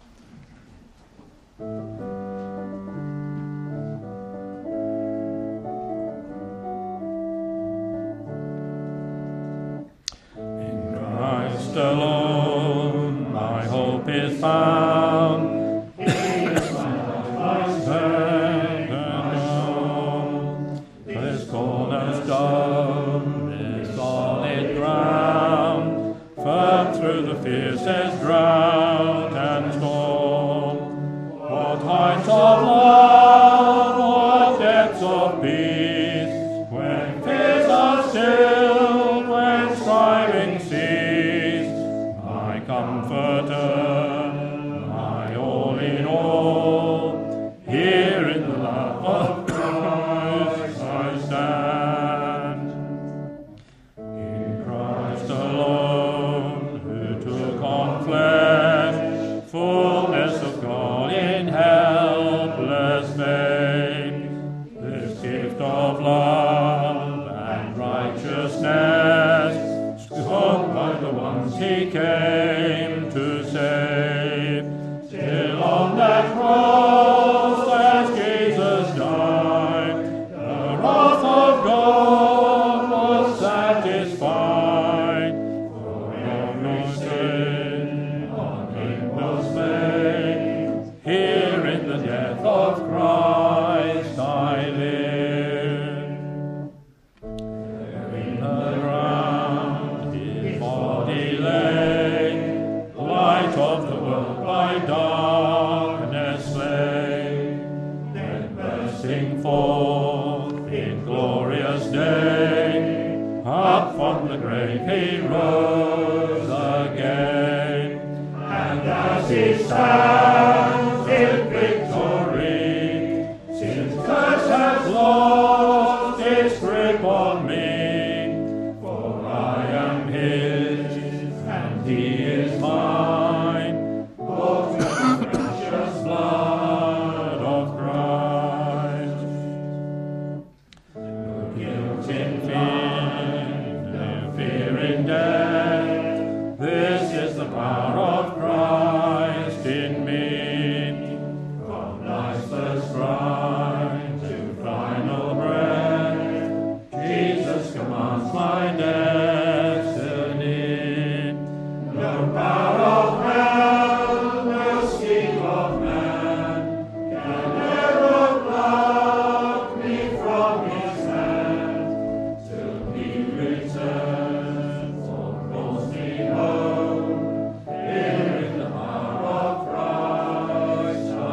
In Christ alone my hope is found. He is my strength and song. This cornerstone, this solid ground, firm through the fiercest drought and storm. What heights of love, what depths of peace, when of love and righteousness, sought by the ones he came to save. Still on that cross as Jesus died, the wrath of God was satisfied. For no sin on him was made. Here in the death of Christ I live. There in the ground his body lay, the light of the world by darkness slain. Then bursting forth in glorious day, up from the grave he rose again. And as he stands in victory, sin's curse has lost its grip on me. For I am his, and he is mine, bought with the precious blood of Christ. No guilt in sin, no fear in death, this is the power of Christ in me. From life's first cry to final breath, Jesus commands my destiny. No power of hell, no scheme of man, can ever pluck me from his hand. Till he returns or calls me home, here in the power of Christ I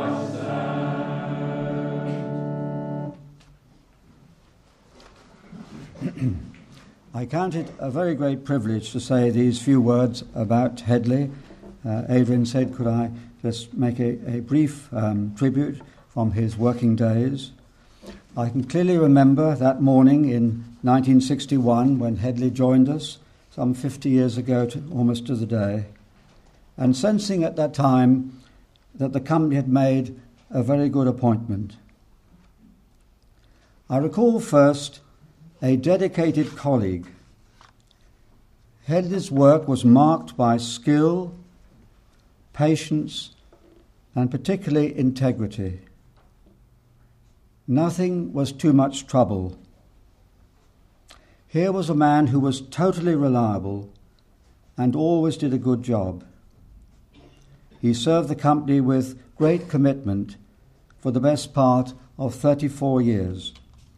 stand. I count it a very great privilege to say these few words about Headley. Adrian said, could I just make a brief tribute from his working days. I can clearly remember that morning in 1961 when Headley joined us, some 50 years ago, almost to the day, and sensing at that time that the company had made a very good appointment. I recall first a dedicated colleague. Headley's work was marked by skill, patience, and particularly integrity. Nothing was too much trouble. Here was a man who was totally reliable and always did a good job. He served the company with great commitment for the best part of 34 years.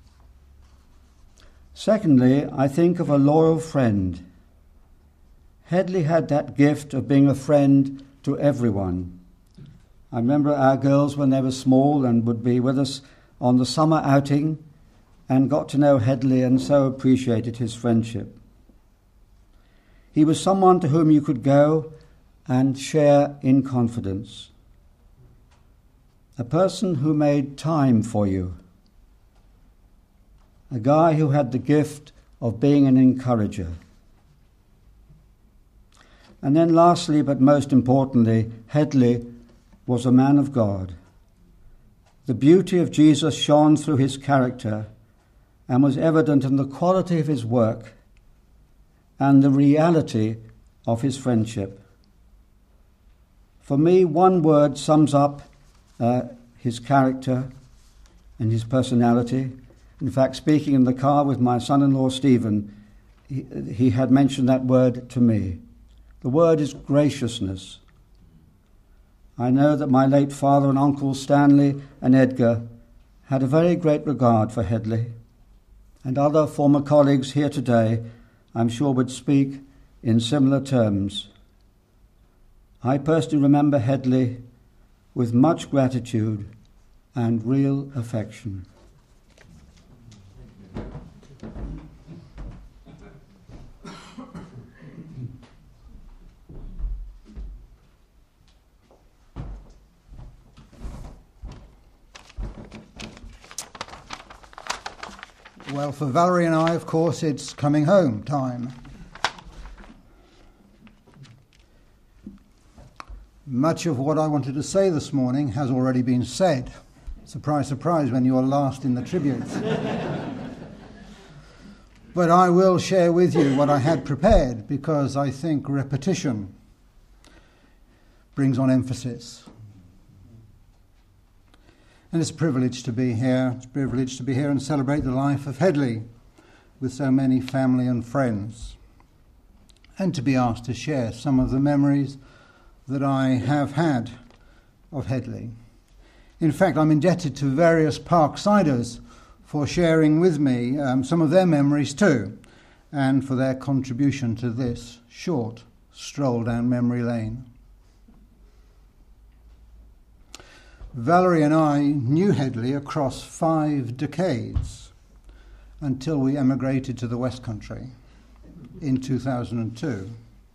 Secondly, I think of a loyal friend. Headley had that gift of being a friend to everyone. I remember our girls when they were small and would be with us on the summer outing and got to know Headley and so appreciated his friendship. He was someone to whom you could go and share in confidence. A person who made time for you. A guy who had the gift of being an encourager. And then lastly, but most importantly, Headley was a man of God. The beauty of Jesus shone through his character and was evident in the quality of his work and the reality of his friendship. For me, one word sums up his character and his personality. In fact, speaking in the car with my son-in-law Stephen, he had mentioned that word to me. The word is graciousness. I know that my late father and uncles Stanley and Edgar had a very great regard for Headley, and other former colleagues here today, I'm sure, would speak in similar terms. I personally remember Headley with much gratitude and real affection. Well, for Valerie and I, of course, it's coming home time. Much of what I wanted to say this morning has already been said. Surprise, surprise, when you're last in the tribute. But I will share with you what I had prepared, because I think repetition brings on emphasis. And it's a privilege to be here. It's a privilege to be here and celebrate the life of Headley with so many family and friends, and to be asked to share some of the memories that I have had of Headley. In fact, I'm indebted to various Parksiders for sharing with me some of their memories too, and for their contribution to this short stroll down memory lane. Valerie and I knew Headley across 5 decades until we emigrated to the West Country in 2002.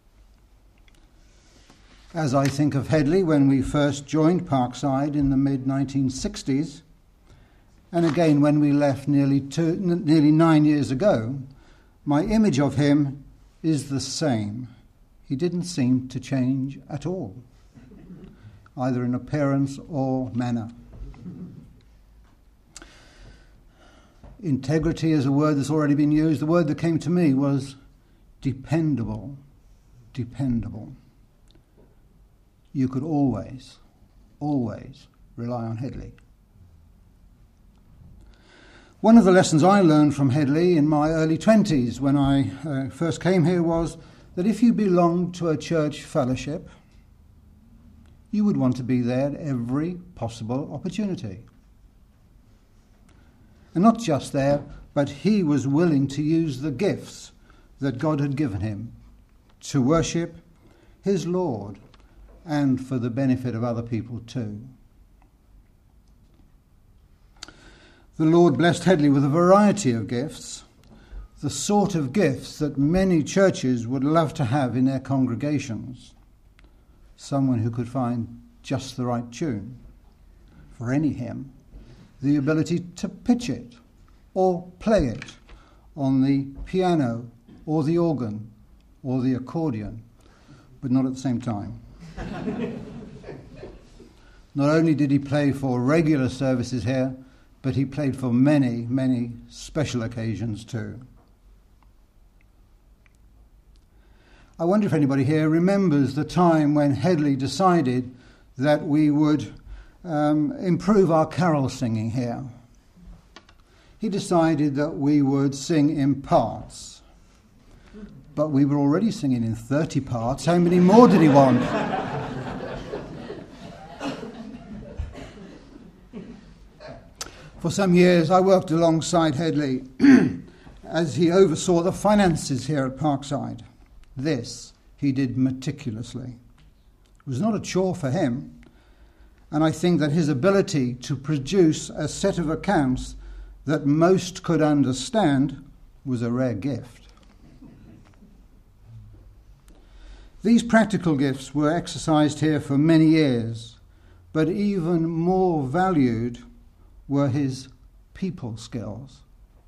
As I think of Headley when we first joined Parkside in the mid-1960s, and again when we left nearly 9 years ago, my image of him is the same. He didn't seem to change at all, either in appearance or manner. Integrity is a word that's already been used. The word that came to me was dependable. Dependable. You could always rely on Headley. One of the lessons I learned from Headley in my early 20s when I first came here was that if you belonged to a church fellowship, you would want to be there at every possible opportunity. And not just there, but he was willing to use the gifts that God had given him to worship his Lord and for the benefit of other people too. The Lord blessed Headley with a variety of gifts, the sort of gifts that many churches would love to have in their congregations. Someone who could find just the right tune for any hymn, the ability to pitch it or play it on the piano or the organ or the accordion, but not at the same time. Not only did he play for regular services here, but he played for many, many special occasions too. I wonder if anybody here remembers the time when Headley decided that we would improve our carol singing here. He decided that we would sing in parts, but we were already singing in 30 parts. How many more did he want? For some years, I worked alongside Headley as he oversaw the finances here at Parkside. This he did meticulously. It was not a chore for him, and I think that his ability to produce a set of accounts that most could understand was a rare gift. These practical gifts were exercised here for many years, but even more valued were his people skills.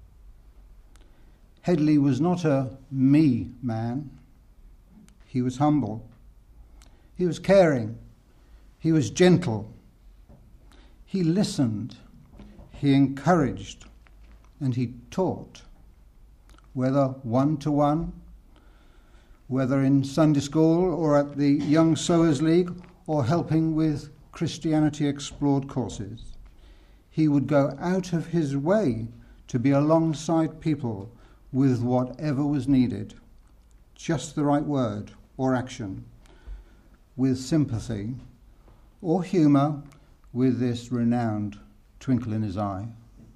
Headley was not a me man. He was humble. He was caring. He was gentle. He listened. He encouraged. And he taught, whether one-to-one, whether in Sunday school or at the Young Sowers League, or helping with Christianity Explored courses. He would go out of his way to be alongside people with whatever was needed, just the right word or action, with sympathy or humour, with this renowned twinkle in his eye.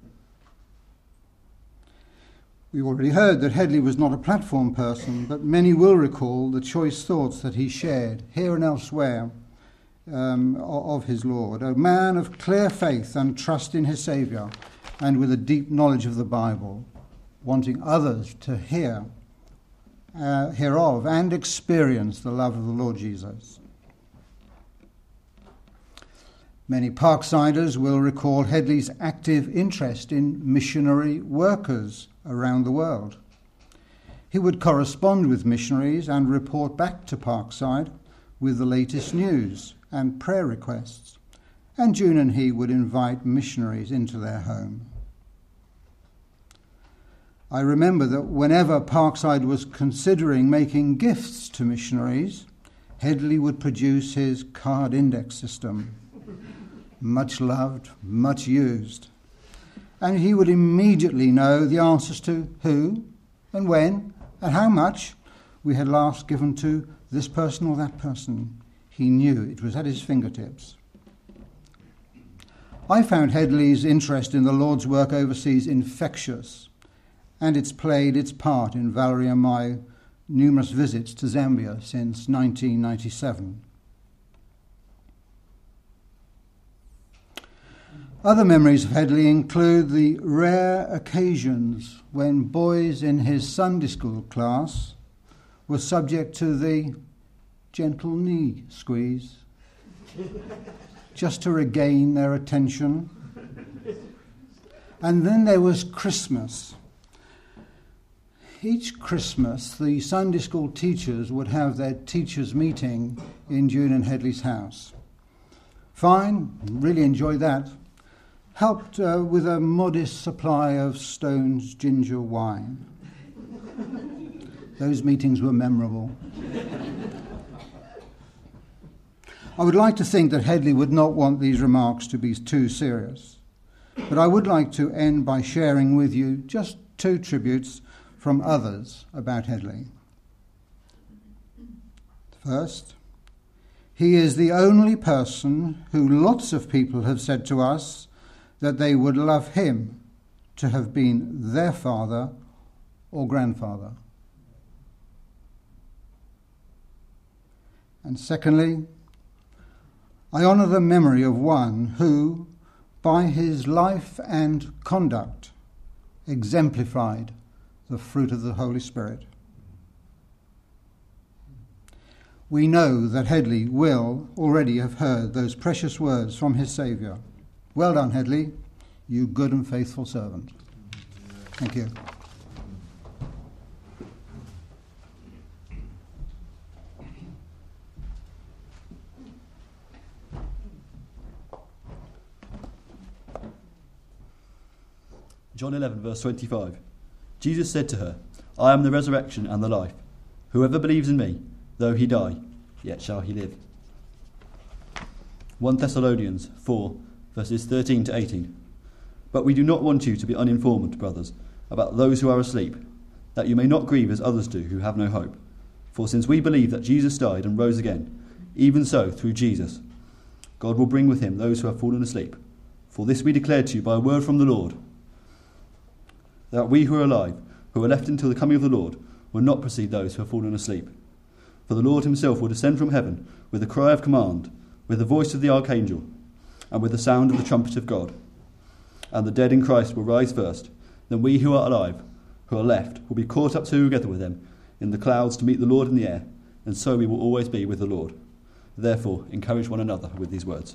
We already heard that Headley was not a platform person, but many will recall the choice thoughts that he shared here and elsewhere of his Lord, a man of clear faith and trust in his Saviour, and with a deep knowledge of the Bible, wanting others to hear of and experience the love of the Lord Jesus. Many Parksiders will recall Headley's active interest in missionary workers around the world. He would correspond with missionaries and report back to Parkside with the latest news and prayer requests, and June and he would invite missionaries into their home. I remember that whenever Parkside was considering making gifts to missionaries, Headley would produce his card index system. Much loved, much used. And he would immediately know the answers to who and when and how much we had last given to this person or that person. He knew it was at his fingertips. I found Headley's interest in the Lord's work overseas infectious, and it's played its part in Valerie and my numerous visits to Zambia since 1997. Other memories of Headley include the rare occasions when boys in his Sunday school class were subject to the gentle knee squeeze, just to regain their attention. And then there was Christmas. Each Christmas, the Sunday school teachers would have their teachers' meeting in June and Headley's house. Fine, really enjoyed that. Helped with a modest supply of Stone's ginger wine. Those meetings were memorable. I would like to think that Headley would not want these remarks to be too serious, but I would like to end by sharing with you just two tributes from others about Headley. First, he is the only person who lots of people have said to us that they would love him to have been their father or grandfather. And secondly, I honour the memory of one who, by his life and conduct, exemplified the fruit of the Holy Spirit. We know that Headley will already have heard those precious words from his Saviour. Well done, Headley, you good and faithful servant. Thank you. John 11, verse 25. Jesus said to her, I am the resurrection and the life. Whoever believes in me, though he die, yet shall he live. 1 Thessalonians 4, verses 13 to 18. But we do not want you to be uninformed, brothers, about those who are asleep, that you may not grieve as others do who have no hope. For since we believe that Jesus died and rose again, even so, through Jesus, God will bring with him those who have fallen asleep. For this we declare to you by a word from the Lord, that we who are alive, who are left until the coming of the Lord, will not precede those who have fallen asleep. For the Lord himself will descend from heaven with a cry of command, with the voice of the archangel, and with the sound of the trumpet of God. And the dead in Christ will rise first. Then we who are alive, who are left, will be caught up together with them in the clouds to meet the Lord in the air, and so we will always be with the Lord. Therefore, encourage one another with these words.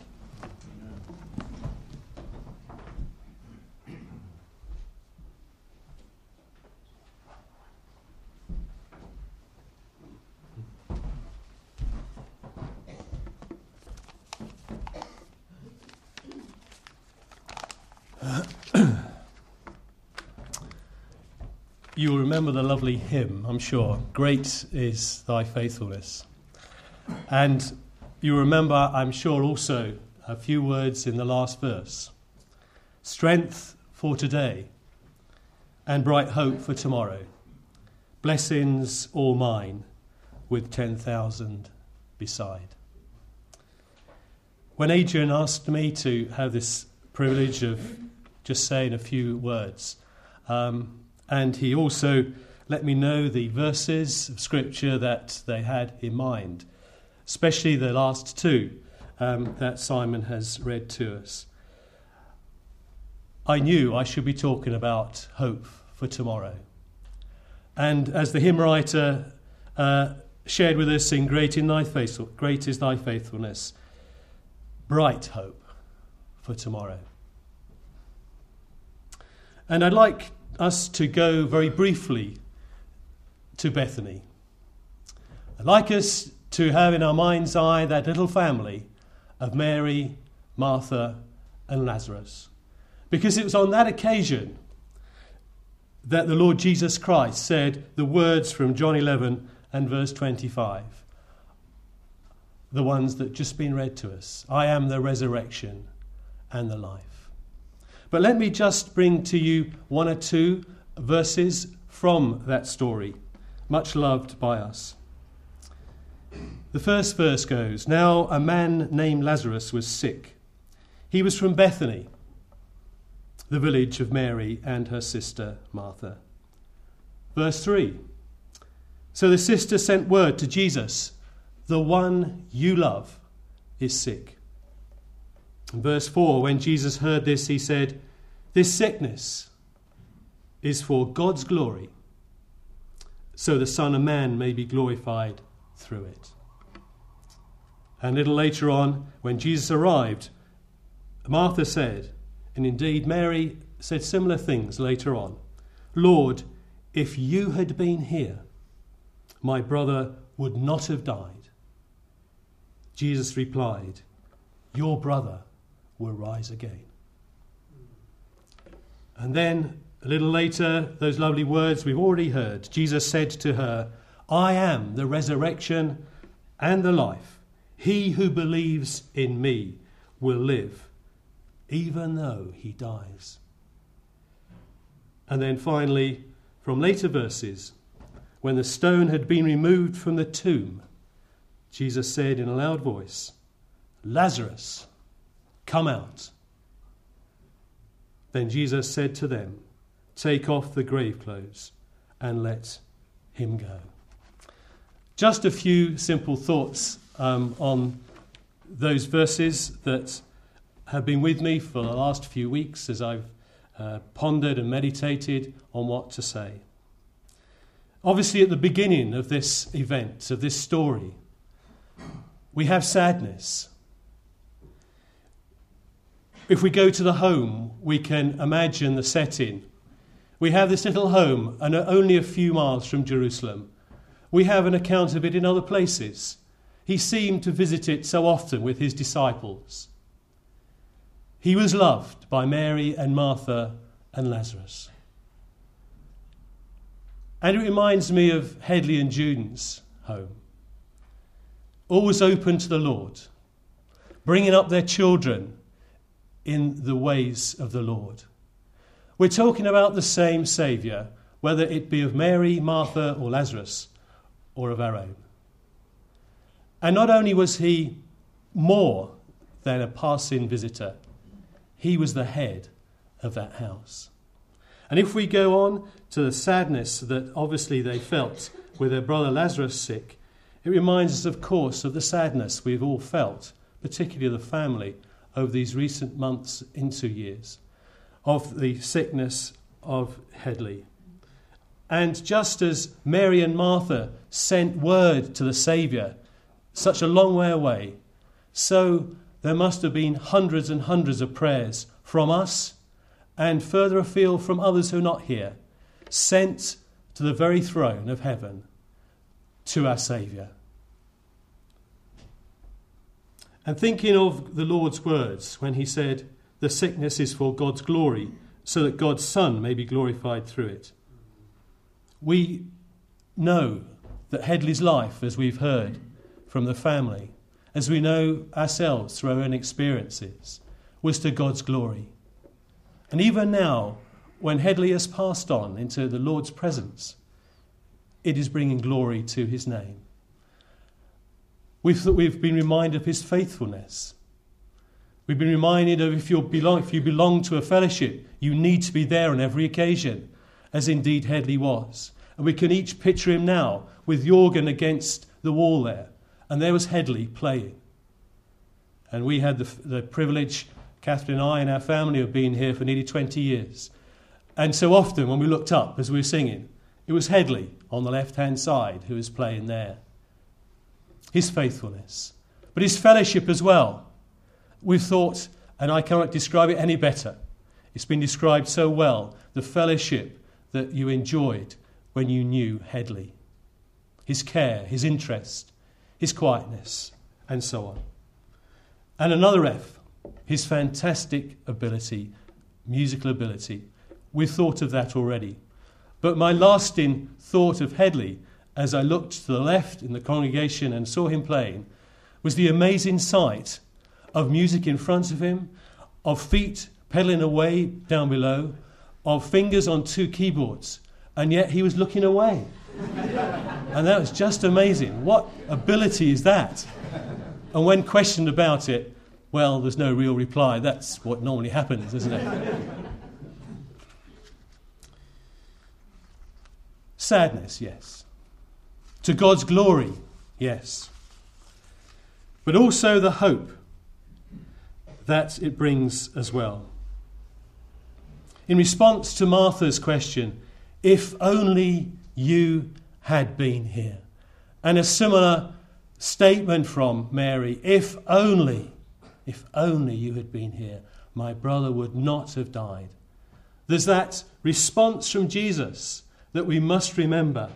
You will remember the lovely hymn, I'm sure, Great is Thy Faithfulness. And you remember, I'm sure, also a few words in the last verse. Strength for today and bright hope for tomorrow. Blessings all mine with 10,000 beside. When Adrian asked me to have this privilege of just saying a few words, and he also let me know the verses of Scripture that they had in mind, especially the last two that Simon has read to us. I knew I should be talking about hope for tomorrow. And as the hymn writer shared with us in Great is Thy Faithfulness, bright hope for tomorrow. And I'd like us to go very briefly to Bethany. I'd like us to have in our mind's eye that little family of Mary, Martha, and Lazarus. Because it was on that occasion that the Lord Jesus Christ said the words from John 11 and verse 25, the ones that just been read to us. I am the resurrection and the life. But let me just bring to you one or two verses from that story, much loved by us. The first verse goes, "Now a man named Lazarus was sick. He was from Bethany, the village of Mary and her sister Martha." Verse 3, "So the sister sent word to Jesus, 'The one you love is sick.'" And verse 4, when Jesus heard this, he said, "This sickness is for God's glory, so the Son of Man may be glorified through it." And a little later on, when Jesus arrived, Martha said, and indeed Mary said similar things later on, "Lord, if you had been here, my brother would not have died." Jesus replied, "Your brother will rise again." And then, a little later, those lovely words we've already heard, Jesus said to her, "I am the resurrection and the life. He who believes in me will live, even though he dies." And then finally, from later verses, when the stone had been removed from the tomb, Jesus said in a loud voice, "Lazarus, come out." Then Jesus said to them, "Take off the grave clothes and let him go." Just a few simple thoughts on those verses that have been with me for the last few weeks as I've pondered and meditated on what to say. Obviously, at the beginning of this event, of this story, we have sadness. If we go to the home, we can imagine the setting. We have this little home, and only a few miles from Jerusalem. We have an account of it in other places. He seemed to visit it so often with his disciples. He was loved by Mary and Martha and Lazarus. And it reminds me of Hedley and June's home. Always open to the Lord, bringing up their children in the ways of the Lord. We're talking about the same Saviour, whether it be of Mary, Martha or Lazarus, or of our own. And not only was he more than a passing visitor, he was the head of that house. And if we go on to the sadness that obviously they felt with their brother Lazarus sick, it reminds us, of course, of the sadness we've all felt, particularly the family, over these recent months into years, of the sickness of Hedley. And just as Mary and Martha sent word to the Saviour such a long way away, so there must have been hundreds and hundreds of prayers from us and further afield from others who are not here, sent to the very throne of heaven to our Saviour. And thinking of the Lord's words when he said, "The sickness is for God's glory, so that God's Son may be glorified through it." We know that Hedley's life, as we've heard from the family, as we know ourselves through our own experiences, was to God's glory. And even now, when Hedley has passed on into the Lord's presence, it is bringing glory to his name. We've been reminded of his faithfulness. We've been reminded of if you belong to a fellowship, you need to be there on every occasion, as indeed Hedley was. And we can each picture him now with the organ against the wall there. And there was Hedley playing. And we had the privilege, Catherine and I and our family, of being here for nearly 20 years. And so often when we looked up as we were singing, it was Hedley on the left-hand side who was playing there. His faithfulness, but his fellowship as well. We've thought, and I cannot describe it any better, it's been described so well, the fellowship that you enjoyed when you knew Hedley. His care, his interest, his quietness, and so on. And another F, his fantastic ability, musical ability. We've thought of that already. But my lasting thought of Headley, as I looked to the left in the congregation and saw him playing, was the amazing sight of music in front of him, of feet pedalling away down below, of fingers on 2 keyboards, and yet he was looking away. And that was just amazing. What ability is that? And when questioned about it, well, there's no real reply. That's what normally happens, isn't it? Sadness, yes. To God's glory, yes. But also the hope that it brings as well. In response to Martha's question, if only you had been here. And a similar statement from Mary, if only you had been here, my brother would not have died. There's that response from Jesus that we must remember.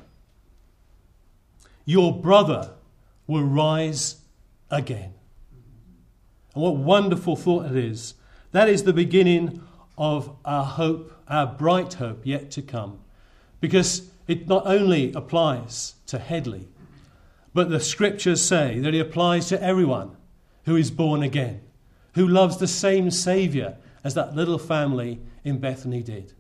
Your brother will rise again. And what wonderful thought it is. That is the beginning of our hope, our bright hope yet to come. Because it not only applies to Headley, but the scriptures say that it applies to everyone who is born again, who loves the same Saviour as that little family in Bethany did.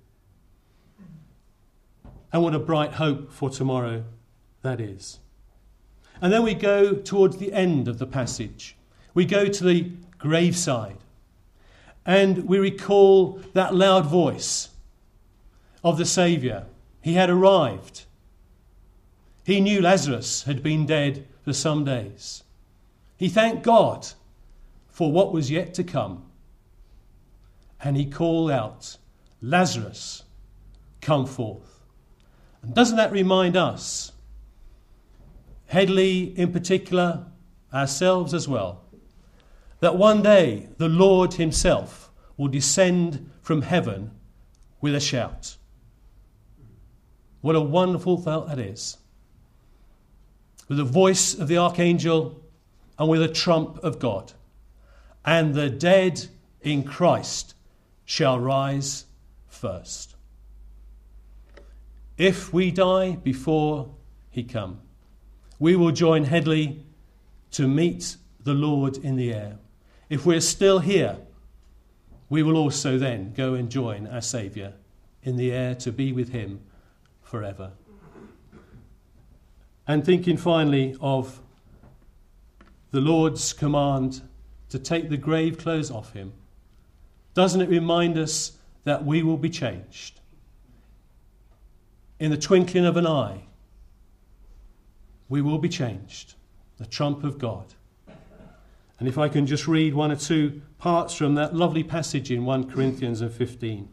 And what a bright hope for tomorrow that is. And then we go towards the end of the passage. We go to the graveside. And we recall that loud voice of the Saviour. He had arrived. He knew Lazarus had been dead for some days. He thanked God for what was yet to come. And he called out, Lazarus, come forth. And doesn't that remind us, Headley in particular, ourselves as well, that one day the Lord himself will descend from heaven with a shout. What a wonderful thought that is. With the voice of the archangel and with a trump of God. And the dead in Christ shall rise first. If we die before he come, we will join Headley to meet the Lord in the air. If we're still here, we will also then go and join our Saviour in the air to be with him forever. And thinking finally of the Lord's command to take the grave clothes off him, doesn't it remind us that we will be changed? In the twinkling of an eye, we will be changed. The trump of God. And if I can just read one or two parts from that lovely passage in 1 Corinthians 15.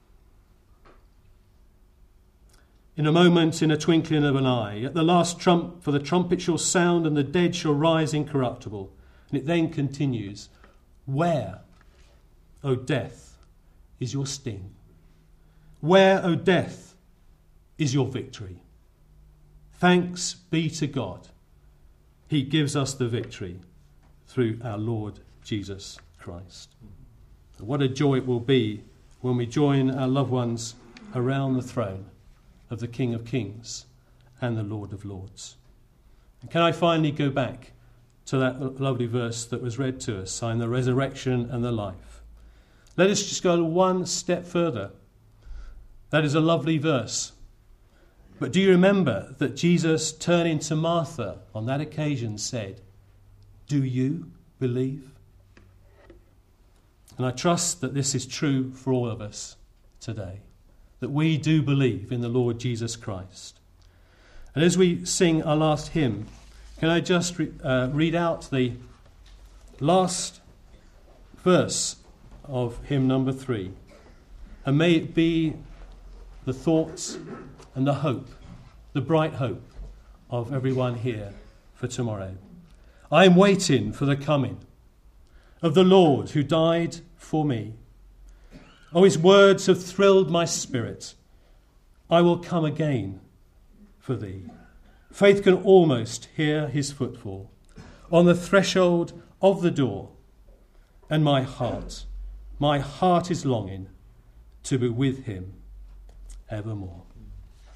In a moment, in a twinkling of an eye, at the last trump, for the trumpet shall sound, and the dead shall rise incorruptible. And it then continues, where, O death, is your sting? Where, O death, is your victory? Thanks be to God. He gives us the victory through our Lord Jesus Christ. And what a joy it will be when we join our loved ones around the throne of the King of Kings and the Lord of Lords. And can I finally go back to that lovely verse that was read to us, I am the resurrection and the life. Let us just go one step further. That is a lovely verse. But do you remember that Jesus, turning to Martha on that occasion, said, do you believe? And I trust that this is true for all of us today, that we do believe in the Lord Jesus Christ. And as we sing our last hymn, can I just read out the last verse of hymn number 3? And may it be the thoughts and the hope, the bright hope of everyone here for tomorrow. I am waiting for the coming of the Lord who died for me. Oh, his words have thrilled my spirit. I will come again for thee. Faith can almost hear his footfall on the threshold of the door. And my heart is longing to be with him evermore.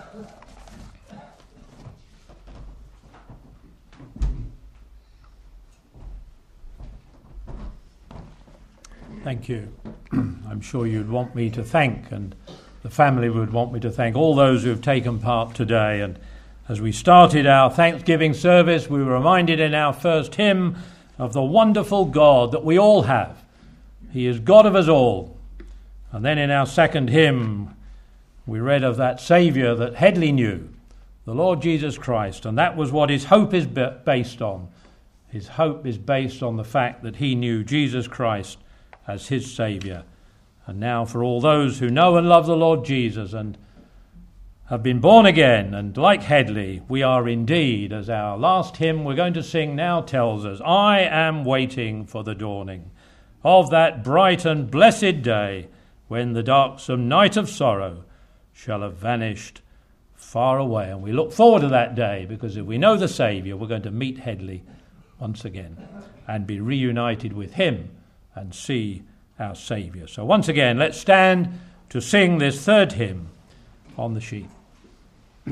Thank you. I'm sure you'd want me to thank, and the family would want me to thank all those who have taken part today. And as we started our Thanksgiving service, we were reminded in our first hymn of the wonderful God that we all have. He is God of us all. And then in our second hymn, we read of that Saviour that Headley knew, the Lord Jesus Christ, and that was what his hope is based on. His hope is based on the fact that he knew Jesus Christ as his Saviour. And now for all those who know and love the Lord Jesus and have been born again, and like Headley, we are indeed, as our last hymn we're going to sing now tells us, I am waiting for the dawning of that bright and blessed day when the darksome night of sorrow shall have vanished far away. And we look forward to that day, because if we know the Saviour, we're going to meet Headley once again and be reunited with him and see our Saviour. So once again, let's stand to sing this third hymn on the sheet. I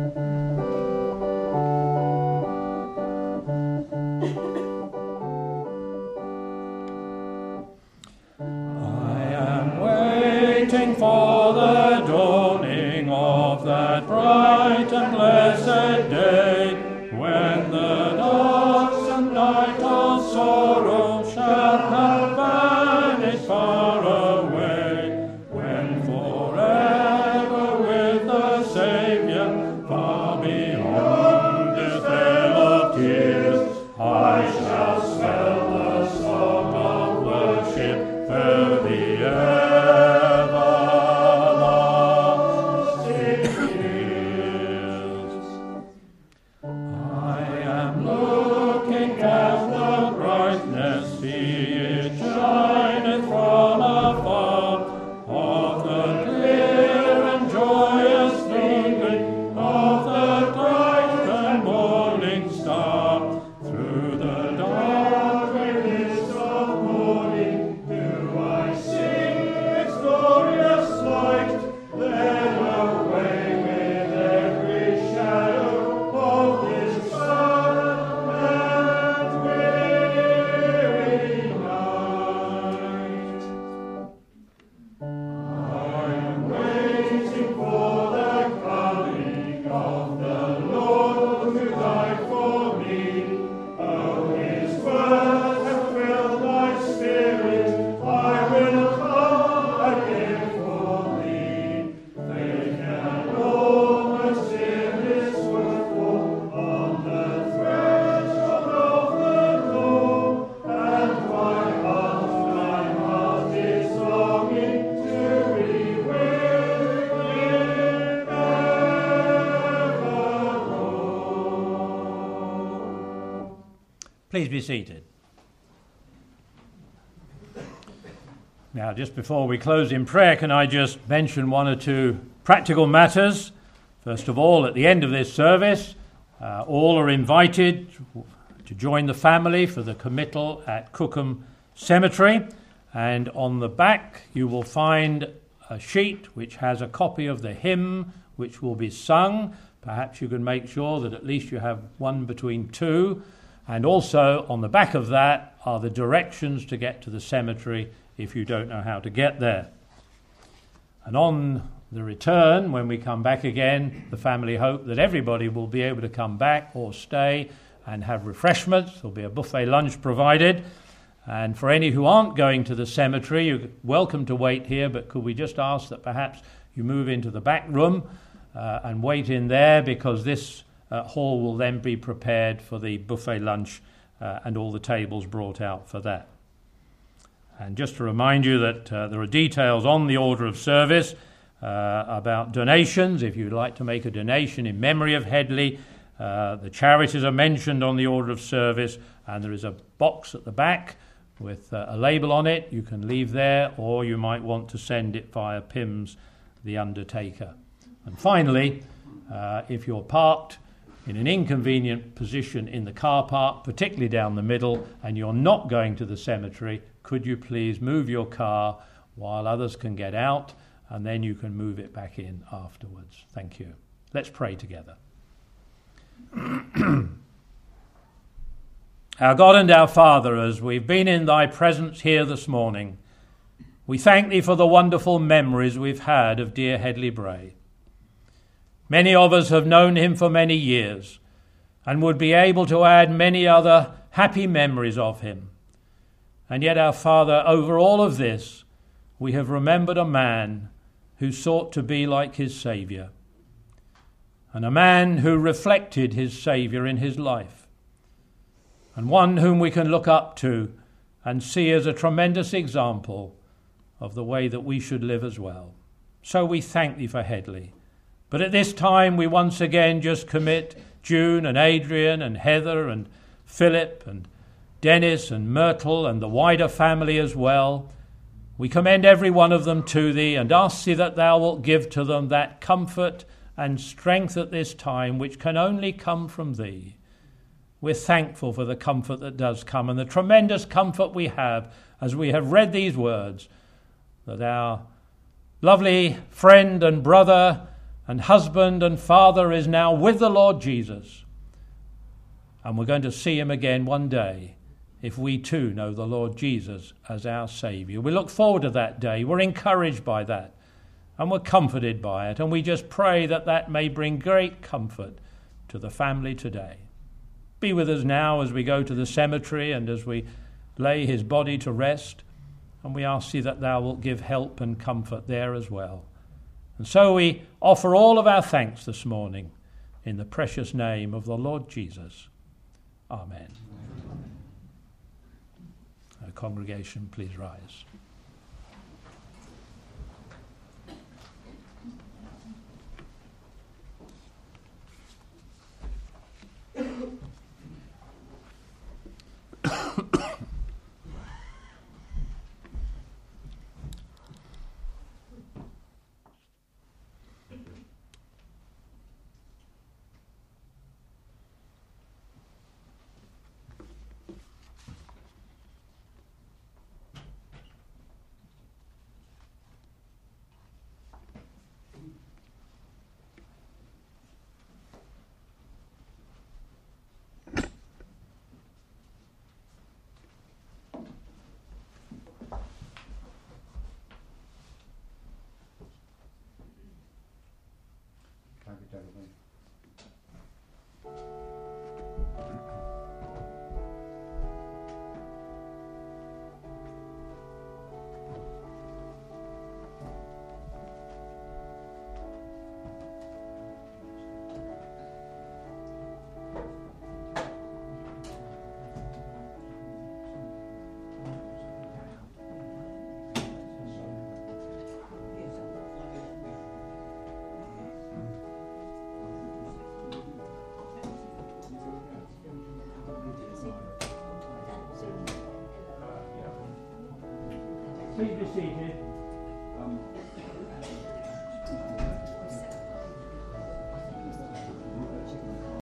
am waiting for the dawning of that bright and blessed day, when the darksome night of sorrow shall have vanished far away, when forever with the Saviour, far beyond this veil of tears, I shall swell the song of worship, fill the everlasting years. I am looking at the brightness, see it shineth from afar, of the clear and joyous twinkling of the bright and morning star. Through the dark mist of morning do I sing its glorious light, then away with every shadow of this sad and weary night. I am waiting for the coming of the Lord who died for me. Oh, his word hath filled my spirit, I will come again for thee. They can almost hear his word fall on the threshold of the door, and my heart is longing to be with him evermore. Please be seated. Now, just before we close in prayer, can I just mention one or two practical matters? First of all, at the end of this service, all are invited to join the family for the committal at Cookham Cemetery. And on the back, you will find a sheet which has a copy of the hymn which will be sung. Perhaps you can make sure that at least you have one between two. And also on the back of that are the directions to get to the cemetery if you don't know how to get there. And on the return, when we come back again, the family hope that everybody will be able to come back or stay and have refreshments. There'll be a buffet lunch provided. And for any who aren't going to the cemetery, you're welcome to wait here, but could we just ask that perhaps you move into the back room and wait in there, because this hall will then be prepared for the buffet lunch and all the tables brought out for that. And just to remind you that there are details on the order of service about donations. If you'd like to make a donation in memory of Headley, the charities are mentioned on the order of service, and there is a box at the back with a label on it. You can leave there, or you might want to send it via Pims, the undertaker. And finally, if you're parked in an inconvenient position in the car park, particularly down the middle, and you're not going to the cemetery, could you please move your car while others can get out, and then you can move it back in afterwards. Thank you. Let's pray together. Our God and our Father, as we've been in thy presence here this morning, we thank thee for the wonderful memories we've had of dear Headley Bray. Many of us have known him for many years and would be able to add many other happy memories of him. And yet, our Father, over all of this, we have remembered a man who sought to be like his Saviour, and a man who reflected his Saviour in his life, and one whom we can look up to and see as a tremendous example of the way that we should live as well. So we thank thee for Headley. But at this time we once again just commit June and Adrian and Heather and Philip and Dennis and Myrtle and the wider family as well. We commend every one of them to thee and ask thee that thou wilt give to them that comfort and strength at this time which can only come from thee. We're thankful for the comfort that does come and the tremendous comfort we have as we have read these words, that our lovely friend and brother and husband and father is now with the Lord Jesus. And we're going to see him again one day if we too know the Lord Jesus as our Saviour. We look forward to that day. We're encouraged by that and we're comforted by it. And we just pray that that may bring great comfort to the family today. Be with us now as we go to the cemetery and as we lay his body to rest. And we ask thee that thou wilt give help and comfort there as well. And so we offer all of our thanks this morning in the precious name of the Lord Jesus. Amen. Our congregation, please rise. Please be seated.